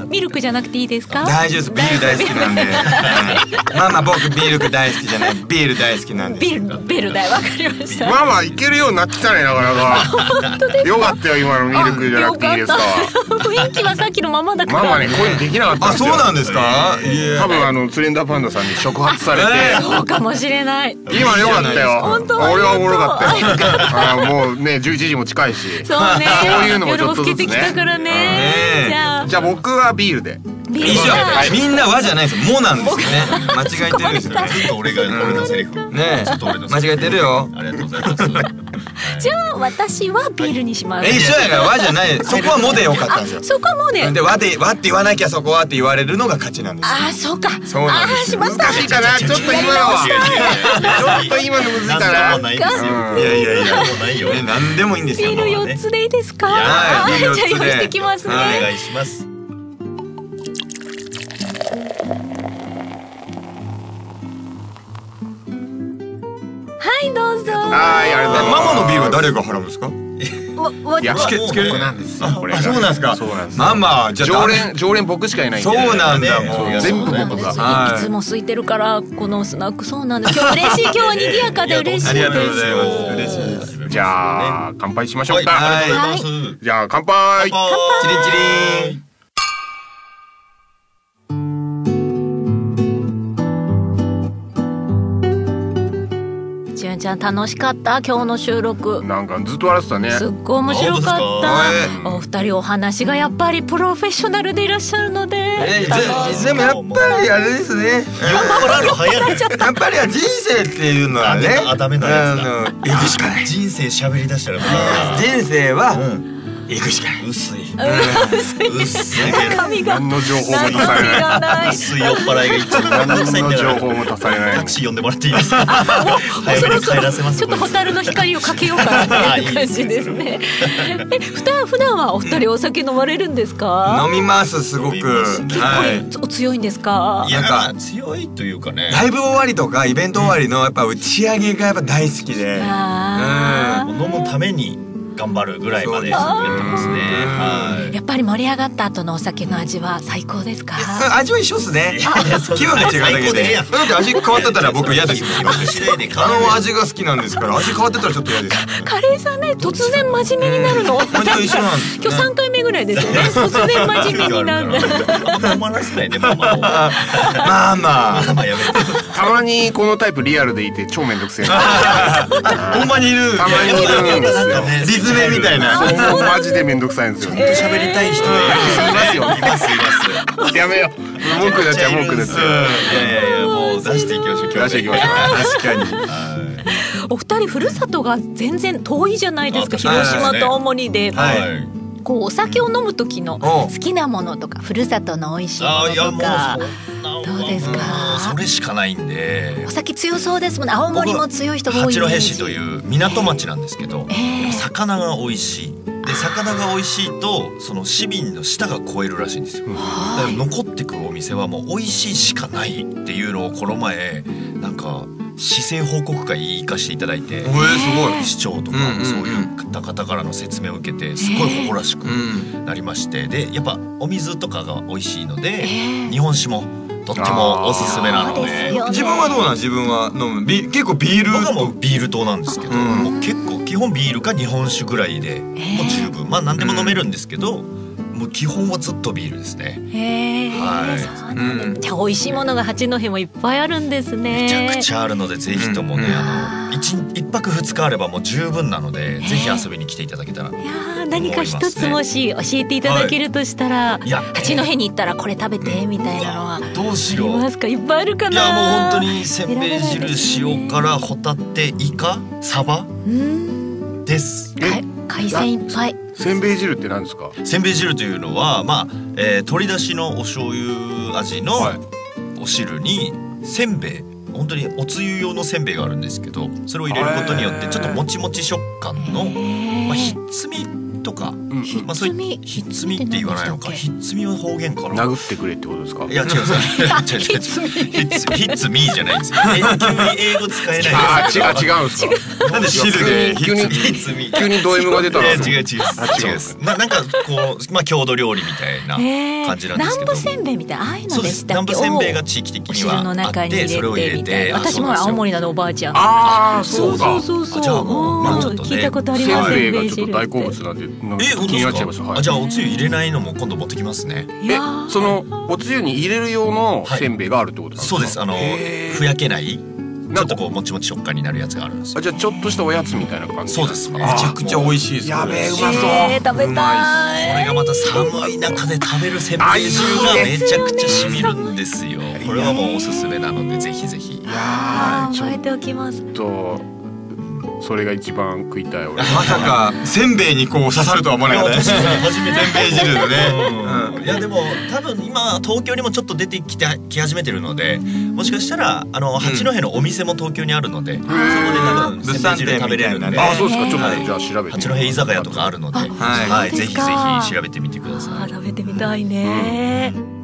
ミルクじゃなくていいですか？ 大丈夫です。ビール大好きなんで。ママ、僕ビール大好きじゃない。ビール大好きなんで。 ビール、ビールだよ。わかりました。 ママいけるようになってきたね、なかなか。よかったよ、今のミルクじゃなくていいですか。 雰囲気はさっきのままだから。 ママね、こういうのできなかったんですよ。 あ、そうなんですか？ 多分あのスレンダーパンダさんに触発されて。 そうかもしれない。 今よかったよ。 本当。 俺はおもろかったよ。あ、もうね、じゅういちじも近いし。 そうね。 そういうのもちょっとずつね。 夜も更けてきたからね。 ら。 じゃあ僕はビールで。 ビールいいじゃん、 だ。 みんなはじゃないですよ、もなんですよね。間違えてるんですよね。 ずっと俺が俺のセリフ。 ねずっと俺のセリフ。 間違えてるよ。 ありがとうございます。 じゃあ私はビールにします。 え、一緒やから和じゃない。そこはもでよかったんですよ。 そこはもうね。 で和で和って言わなきゃそこはって言われるのが勝ちなんですよ。 ああ、そうか。 そうなんですよ。 ああ、しまった。 難しいかな。ちょっと今のは。ちょっと今のむずいかなんな。 でもないですよ。 いやいやいや、 なんでもないよ。 ね、なんでもいいんですよ。 ビールよっつでいいですか？ はいビールよっつでじゃあ用意してきますね。 はお願いします。 はいどうぞ。 はい、ありがとうございます。 ママのビールは誰が払うんですか？ わいや、 つけつけ僕なんですよ。これが。 あ、そうなんですか。 そうなんです。 ママ、じゃあ常連常連僕しかいないんで。 そうなんだねもう。 全部そうなん僕が。 ですよ。 はいいつも空いてるからこのスナックそうなんです。今日嬉しい。今日は賑やかで嬉しいです。 ありがとうございます。嬉しいです。 じゃあ乾杯しましょうか。 はいありがとうございます。 じゃあ乾杯。 チリンチリン。 じゅんちゃん楽しかった今日の収録。 なんかずっと笑ってたね。 すっごい面白かっそうですた。お二人お話がやっぱりプロフェッショナルでいらっしゃるので。 え、でもやっぱりあれですね。 酔っ払うの早い。 やっぱり人生っていうのはね。 あダメなやつだ。 あの行くしかない。 人生喋り出したらもう人生はうん行くしかない。 薄い。 うん薄い。 中身が何の情報も中身足されない。 がない。 薄い酔っ払いが一番めんどくさいんだから。 何の情報も足されないタクシー呼んでもらっていいですか？早めに帰らせます。 ちょっと蛍の光をかけようかなっていう感じですね。え、普段普段はお二人お酒飲まれるんですか？ 飲みますすごく。 飲みますはい。 お強いんですか？ いやなんか強いというかね。 ライブ終わりとかイベント終わりのやっぱ打ち上げがやっぱ大好きで。 あ飲むために頑張るぐらいまでやってますね。はい。 やっぱり盛り上がった後のお酒の味は最高ですか？ 味は一緒っすね。 いやそんな気分が違うだけで。 最高でええやんだって味変わってたら僕嫌ですもん。 気分次第で変わあるの味が好きなんですから味変わってたらちょっと嫌です。 カレーさんね、突然真面目になるの。 味は一緒なんですね。 今日三回目ぐらいですよね。突然真面目になる。 困らせないでママを。 まあまあ。 ママやめて。 たまにこのタイプリアルでいて超めんどくせえ。 ほんまにいる。 たまにいるんですよ。 リズメみたいな。 そうマジでめんどくさいんですよ。 喋りたい人がいますよ。いますいます。 やめよう。文句になっちゃう文句になっちゃう。 いやいやいやもう出していきましょう。 出していきましょう。 確かに。 お二人ふるさとが全然遠いじゃないですか。広島と青森で。 はい。 こうお酒を飲む時のお好きなものとかふるさとの美味しいもあいやもうのとか。 そんなどうですかもうそれしかないんでお。酒強そうですもんね。青森も強い人が多いイ八メージ。 戸市という港町なんですけど、 ええ魚が美味しい。で魚が美味しいとその市民の舌が超えるらしいんですよ。だから残ってくお店はもう美味しいしかないっていうのをこの前なんか市政報告会行かせていただいて、 えーすごい。 市長とかうんうんうんそういう方からの説明を受けてすごい誇らしくうん。 なりまして、でやっぱお水とかが美味しいのでええ日本酒もとってもおすすめなのそうですで。 よね自分はどうなん？自分は飲む。ビ結構ビール。 僕はもうビール党なんですけど、 うんもう結構基本ビールか日本酒ぐらいでもう十分、まあ何でも飲めるんですけど、もう基本はずっとビールですね。 へえ、 はいそうなんだうんじゃあ美味しいものが八戸もいっぱいあるんですね。 めちゃくちゃあるのでぜひともね、 うんあの一一泊二日あればもう十分なので、ぜひ遊びに来ていただけたら。 いやー何か一つもし教えていただけるとしたら、 いや八戸に行ったらこれ食べてみたいなのはどうしよう。 ありますか？いっぱいあるかいな。 やもう本当にせんべい汁、 選べない塩辛、ホタテ、イカ、サバうんです。 か海鮮いっぱい。 せんべい汁って何ですか？ せんべい汁というのはまあ、えー、鶏だしのお醤油味のはいお汁にせんべい、本当におつゆ用のせんべいがあるんですけど、それを入れることによってちょっともちもち食感の、まあ、ひっつみとか、まあ、そういうひっつみって言わないのか、ひっつみは方言かな。 殴ってくれってことですか？ いや違う違う違う違うひっつみひっつみじゃないんですよ。え急に英語使えないあですー違う違うんですか？ なんで汁で急にひっつみ急にド M が出たらいや違う違う違うあ違うですななんかこうまあ郷土料理みたいな感じなんですけど、 南部せんべいみたいなああいうのそうです。 でしたっけ？ 南部せんべいが地域的お汁のにはあって中に入れてそれを入れみたいて、 な。私も青森なのおばあちゃん。 ああそうか。 そうそうそう。 あじゃあもうまあちょっとね聞いたことありせます。 んべいがちょっとせんべい汁大好物なんでなんかえ本当気になっちゃいでか？ ますすはいあじゃあおつゆ入れないのも今度持ってきますね。 いやーえそのおつゆに入れる用のはいせんべいがあるってことなんですか？ そうです。あのへーふやけないちょっとこうもちもち食感になるやつがあるんですよ。 あ、じゃあちょっとしたおやつみたいな感じ。 そうですね。 めちゃくちゃ美味しいです。 やべえ、うまそう。 えー、食べたい。 これがまた寒い中で食べるせんべい汁がめちゃくちゃ染みるんですよ。これはもうおすすめなのでぜひぜひ。 いやー、覚えておきます。 とそれが一番食いたい俺。 まさかせんべいにこう刺さるとは思わなかったね。 初めてせんべい汁のね。 うん、いやでも多分今東京にもちょっと出てきてき始めてるので、もしかしたらあの八戸のお店も東京にあるので、うん、そこで多分せんべい汁食べれるんで。 あ、そうですか。ちょっと、はい、じゃあ調べて。 八戸居酒屋とかあるので、はい、はい、ぜひぜひ調べてみてください。 あ、食べてみたいね。うん、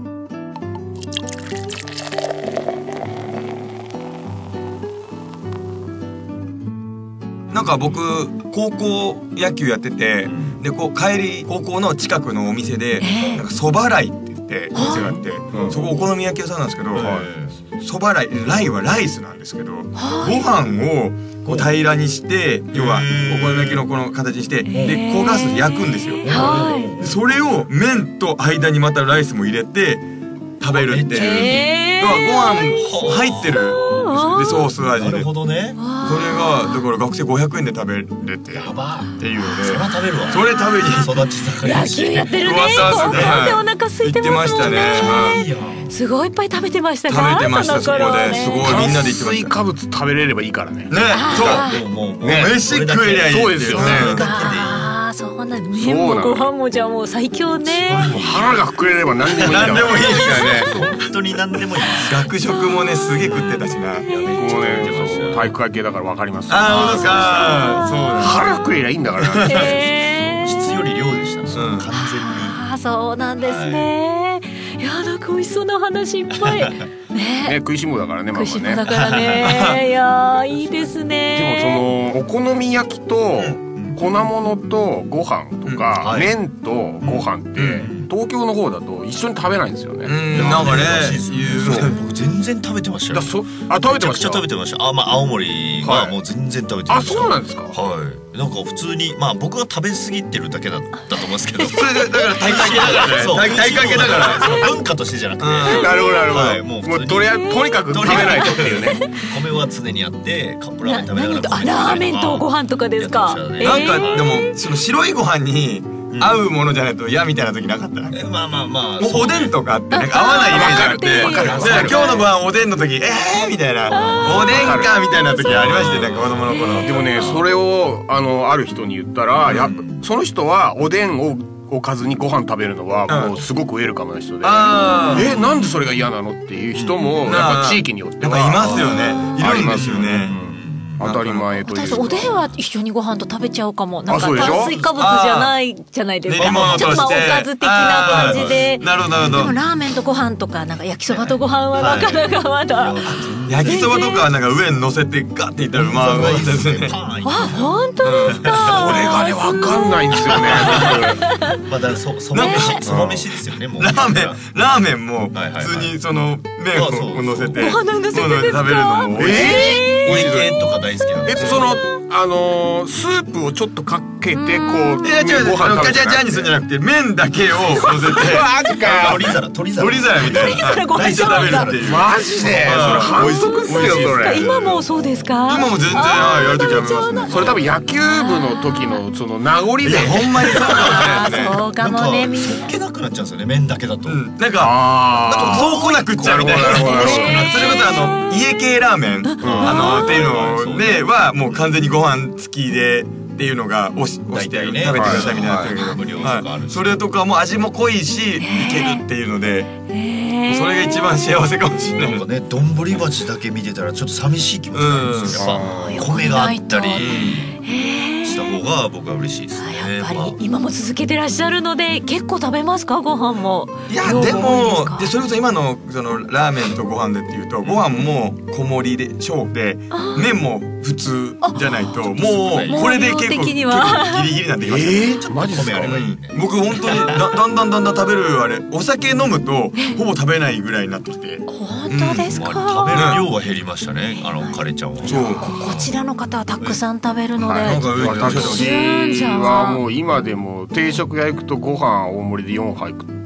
なんか僕高校野球やってて、でこう帰り高校の近くのお店でなんかそばらいって言ってお店があって、そこお好み焼き屋さんなんですけど、そばらい、ライはライスなんですけど、ご飯をこう平らにして、要はお好み焼きのこの形にしてで焦がす焼くんですよ。それを麺と間にまたライスも入れて食べるっていう。だからご飯入ってるでソース味で。 なるほどね。 それがだから学生ごひゃくえんで食べれてやばっていうので、 それ食べるわ。 それ食べに育ち盛り野球やってるね。高校生お腹空いてますもんね。すごいいっぱい食べてましたか。 食べてました。そこですごいみんなで行ってました。 炭水化物食べれればいいからね。 ね、そう。もう飯食えりゃいい。 そうですよね。 ああ、そうなんです。麺もご飯もじゃあもう最強ね。 腹が膨れれば何でもいい。 何でもいいですからね。本当に何でもいい。 学食もねすげえ食ってたしな。 もうね、体育会系だからわかります。 ああ、そうですか。そうだ。 腹食えりゃいいんだから。 質より量でした。完全に。 ああ、そうなんですね。いや、なんか美味しそうな話いっぱい。ね、 食いしん坊だからね、 食いしん坊だからね。いや、いいですね。 でもそのお好み焼きと粉物とご飯とか麺とご飯って東京の方だと一緒に食べないんですよね。 なんかね、 僕全然食べてましたよ。 あ、食べてました。 めちゃくちゃ食べてました。あ、まあ青森はもう全然食べてました。 あ、そうなんですか。 はい。なんか普通に、まあ僕が食べ過ぎてるだけだったと思うんですけど。 それでだから体感系だからね。そう、体感系だから。 文化としてじゃなくて。 なるほどなるほど。もうとりあえずとにかく食べないとっていうね。 米は常にあってカップラーメン食べながら。 あ、ラーメンとご飯とかですか。 なんかでもその白いご飯に合うものじゃないと嫌みたいな時なかった。 まあまあまあ。 おでんとかって合わないイメージあって、今日のご飯おでんの時、えーみたいな、おでんかみたいな時ありまして、なんか子供の頃。 でもね、それをあのある人に言ったら、やその人はおでんをおかずにご飯食べるのはもうすごくウェルカムな人で、え、なんでそれが嫌なのっていう人もやっぱ地域によってはいますよね。いるんですよね。 当たり前というか。 おでんは一緒にご飯と食べちゃうかも。なんか炭水化物じゃないじゃないですか。ちょっとまあおかず的な感じで。 なるほどなるほど。 でもラーメンとご飯とかなんか焼きそばとご飯はなかなかまだ。 焼きそばとかはなんか上に乗せてガッていったらまあうまいですね。 あ、本当ですか。 それがねわかんないんですよね。 まだそそば飯そば飯ですよね。もうラーメンラーメンも普通にその麺を乗せてご飯乗せて食べるのも美味しい。 おい系とか大好きなんで。 え、そのあのスープをちょっとかけてこう、 いや違う、あのガチャガチャにするんじゃなくて麺だけを乗せて、 マジか。 鶏皿鶏皿鶏皿みたいな。 鶏皿ご飯食べるっていう。 マジで。それ反則っすよそれ。 今もそうですか。 今も全然やるときありますね。 それ多分野球部の時のその名残で。 ほんまにそうかもしれないですね。 そうかもね。 そっけなくなっちゃうんですよね、麺だけだと。 なんかそうこなくっちゃうみたいな。それこそあの家系ラーメンあのっていうのではもう完全にご飯付きでっていうのが押し押して食べてくださいみたいになってるけど、それとかも味も濃いしいけるっていうので、それが一番幸せかもしれない。 なんかね、丼鉢だけ見てたらちょっと寂しい気持ちになるんですよ。やっぱ米があったりした方が僕は嬉しいですね。 やっぱり今も続けてらっしゃるので結構食べますか、ご飯も。 いやでもでそれこそ今のそのラーメンとご飯でっていうと、ご飯も小盛りで小で麺も普通じゃないともうこれで結構ギリギリなんできます。 えー、マジですか。 僕本当にだだんだんだんだん食べるあれ、お酒飲むとほぼ食べないぐらいになってきて。 本当ですか。 食べる量は減りましたね、あのカレちゃんは。 そう、 こちらの方はたくさん食べるので。 私はもう今でも定食屋行くとご飯大盛りでよんはい食って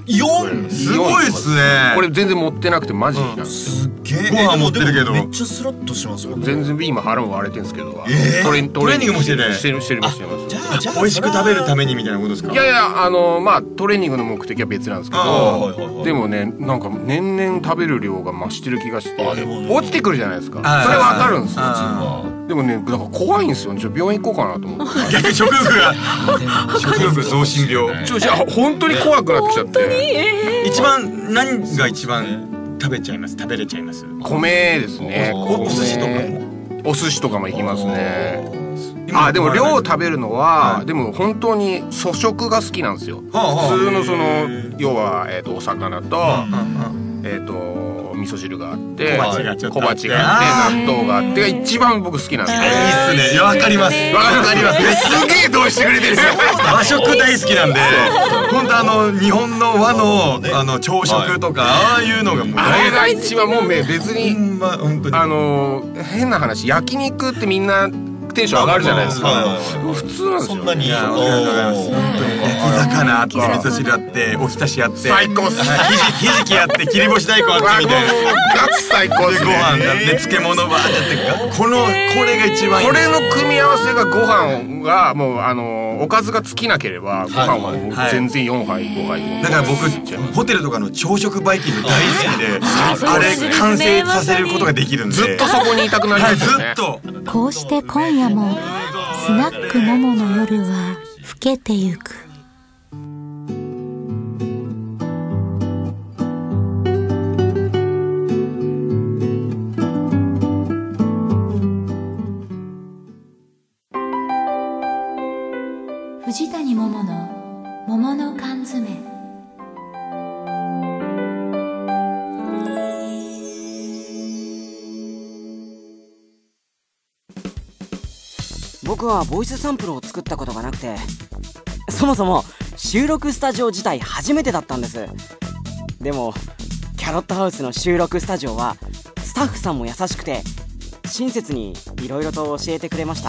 よんすごいっすね。 これ全然持ってなくてマジなんですよ。 すっげえご飯持ってるけどめっちゃスラッとしますよ。 全然今腹も割れてるんですけど、 えートレトレーニングもしててしてるしてるしてます。 じゃあじゃあ美味しく食べるためにみたいなことですか？ いやいや、あのまあトレーニングの目的は別なんですけあーはいはいはいど、でもね、なんか年々食べる量が増してる気がしてあでも落ちてくるじゃないですか。 あーそれはわかるんですよ。 あでもね、だから怖いんですよ。ちょっと病院行こうかなと思って。 逆に食欲が食欲増進病。 ちょっとあ本当に怖くなってきちゃって。 一番何が一番食べちゃいます食べれちゃいます？ 米ですね。 おお寿司とかもお寿司とかも行きますね。あでも量を食べるのは、 はい、 でも本当に粗食が好きなんですよ。 はあはあ、 普通のその要は、えー、とお魚と、 うんうんえっ、と味噌汁があって小鉢がちょっと小鉢があって納豆があってが一番僕好きなんですよ。 いいっすね。いやわかりますわかりますね。すげえ同意してくれてるんですよ。 和食大好きなんで本当あの日本の和のあの朝食とか、はい、ああいうのがもうあれが一番もうね別にほんま本当にあの変な話焼肉ってみんなテンション上がるじゃないですか。 はいはいはい、 普通なんですよ。 そんなに。 いやわかりますわかります。本当に焼き魚あって味噌汁あっておひたしあって最高っす。 ひじひじきあって切り干し大根あってみたいな。 ガチ最高っですごね。 飯だって漬物バーってこのこれが一番いい。 これの組み合わせがご飯がもうあのおかずが尽きなければご飯はもう全然よんはいごはいも。 だから僕ホテルとかの朝食バイキング大好きであれ完成させることができるんでずっとそこにいたくなりはいますよね。 ずっと。 こうして今夜もスナックももの夜は更けてゆく。藤谷桃の桃の缶詰。 僕はボイスサンプルを作ったことがなくて、そもそも収録スタジオ自体初めてだったんです。でもキャロットハウスの収録スタジオはスタッフさんも優しくて親切にいろいろと教えてくれました。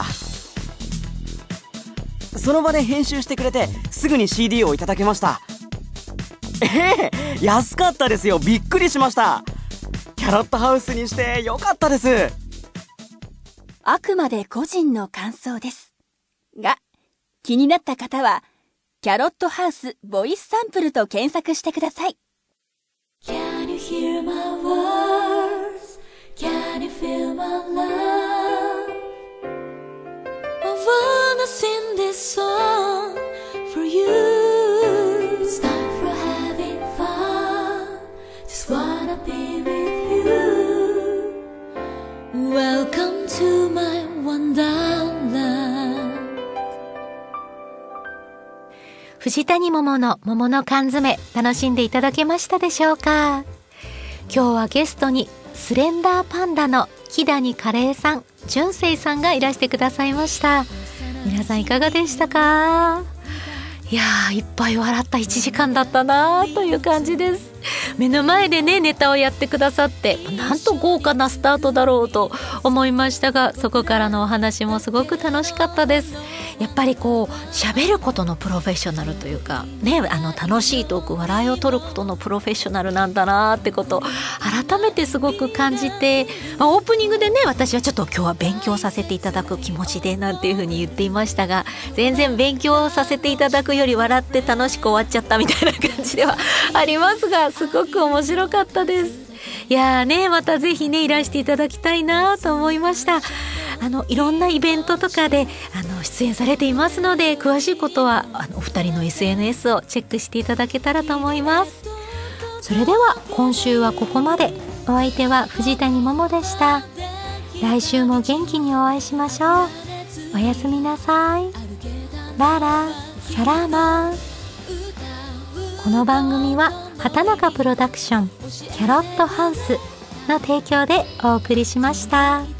その場で編集してくれてすぐに シーディー をいただけました。ええ安かったですよ。びっくりしました。キャロットハウスにしてよかったです。 あくまで個人の感想ですが、気になった方はキャロットハウスボイスサンプルと検索してください。 Can you hear my words? Can you feel my love? I wanna sing this song for you. It's time for having fun. Just wanna be with you. Welcome to my wonderland. 藤谷桃の桃の缶詰、楽しんでいただけましたでしょうか。今日はゲストにスレンダーパンダの木谷カレーさん、純正さんがいらしてくださいました。皆さんいかがでしたか。いやー、いっぱい笑ったいちじかんだったなという感じです。目の前でねネタをやってくださって、なんと豪華なスタートだろうと思いましたが、そこからのお話もすごく楽しかったです。やっぱりこう喋ることのプロフェッショナルというかね、あの楽しいトーク、笑いを取ることのプロフェッショナルなんだなってことを改めてすごく感じて、まあ、オープニングでね私はちょっと今日は勉強させていただく気持ちでなんていう風に言っていましたが、全然勉強させていただくより笑って楽しく終わっちゃったみたいな感じではありますが、すごく面白かったです。いやーね、またぜひねいらしていただきたいなと思いました。あのいろんなイベントとかであの出演されていますので、詳しいことはあのお二人の エスエヌエス をチェックしていただけたらと思います。それでは今週はここまで。お相手は藤谷桃でした。来週も元気にお会いしましょう。おやすみなさい。ララサラーマー。この番組は畑中プロダクションキャロットハウスの提供でお送りしました。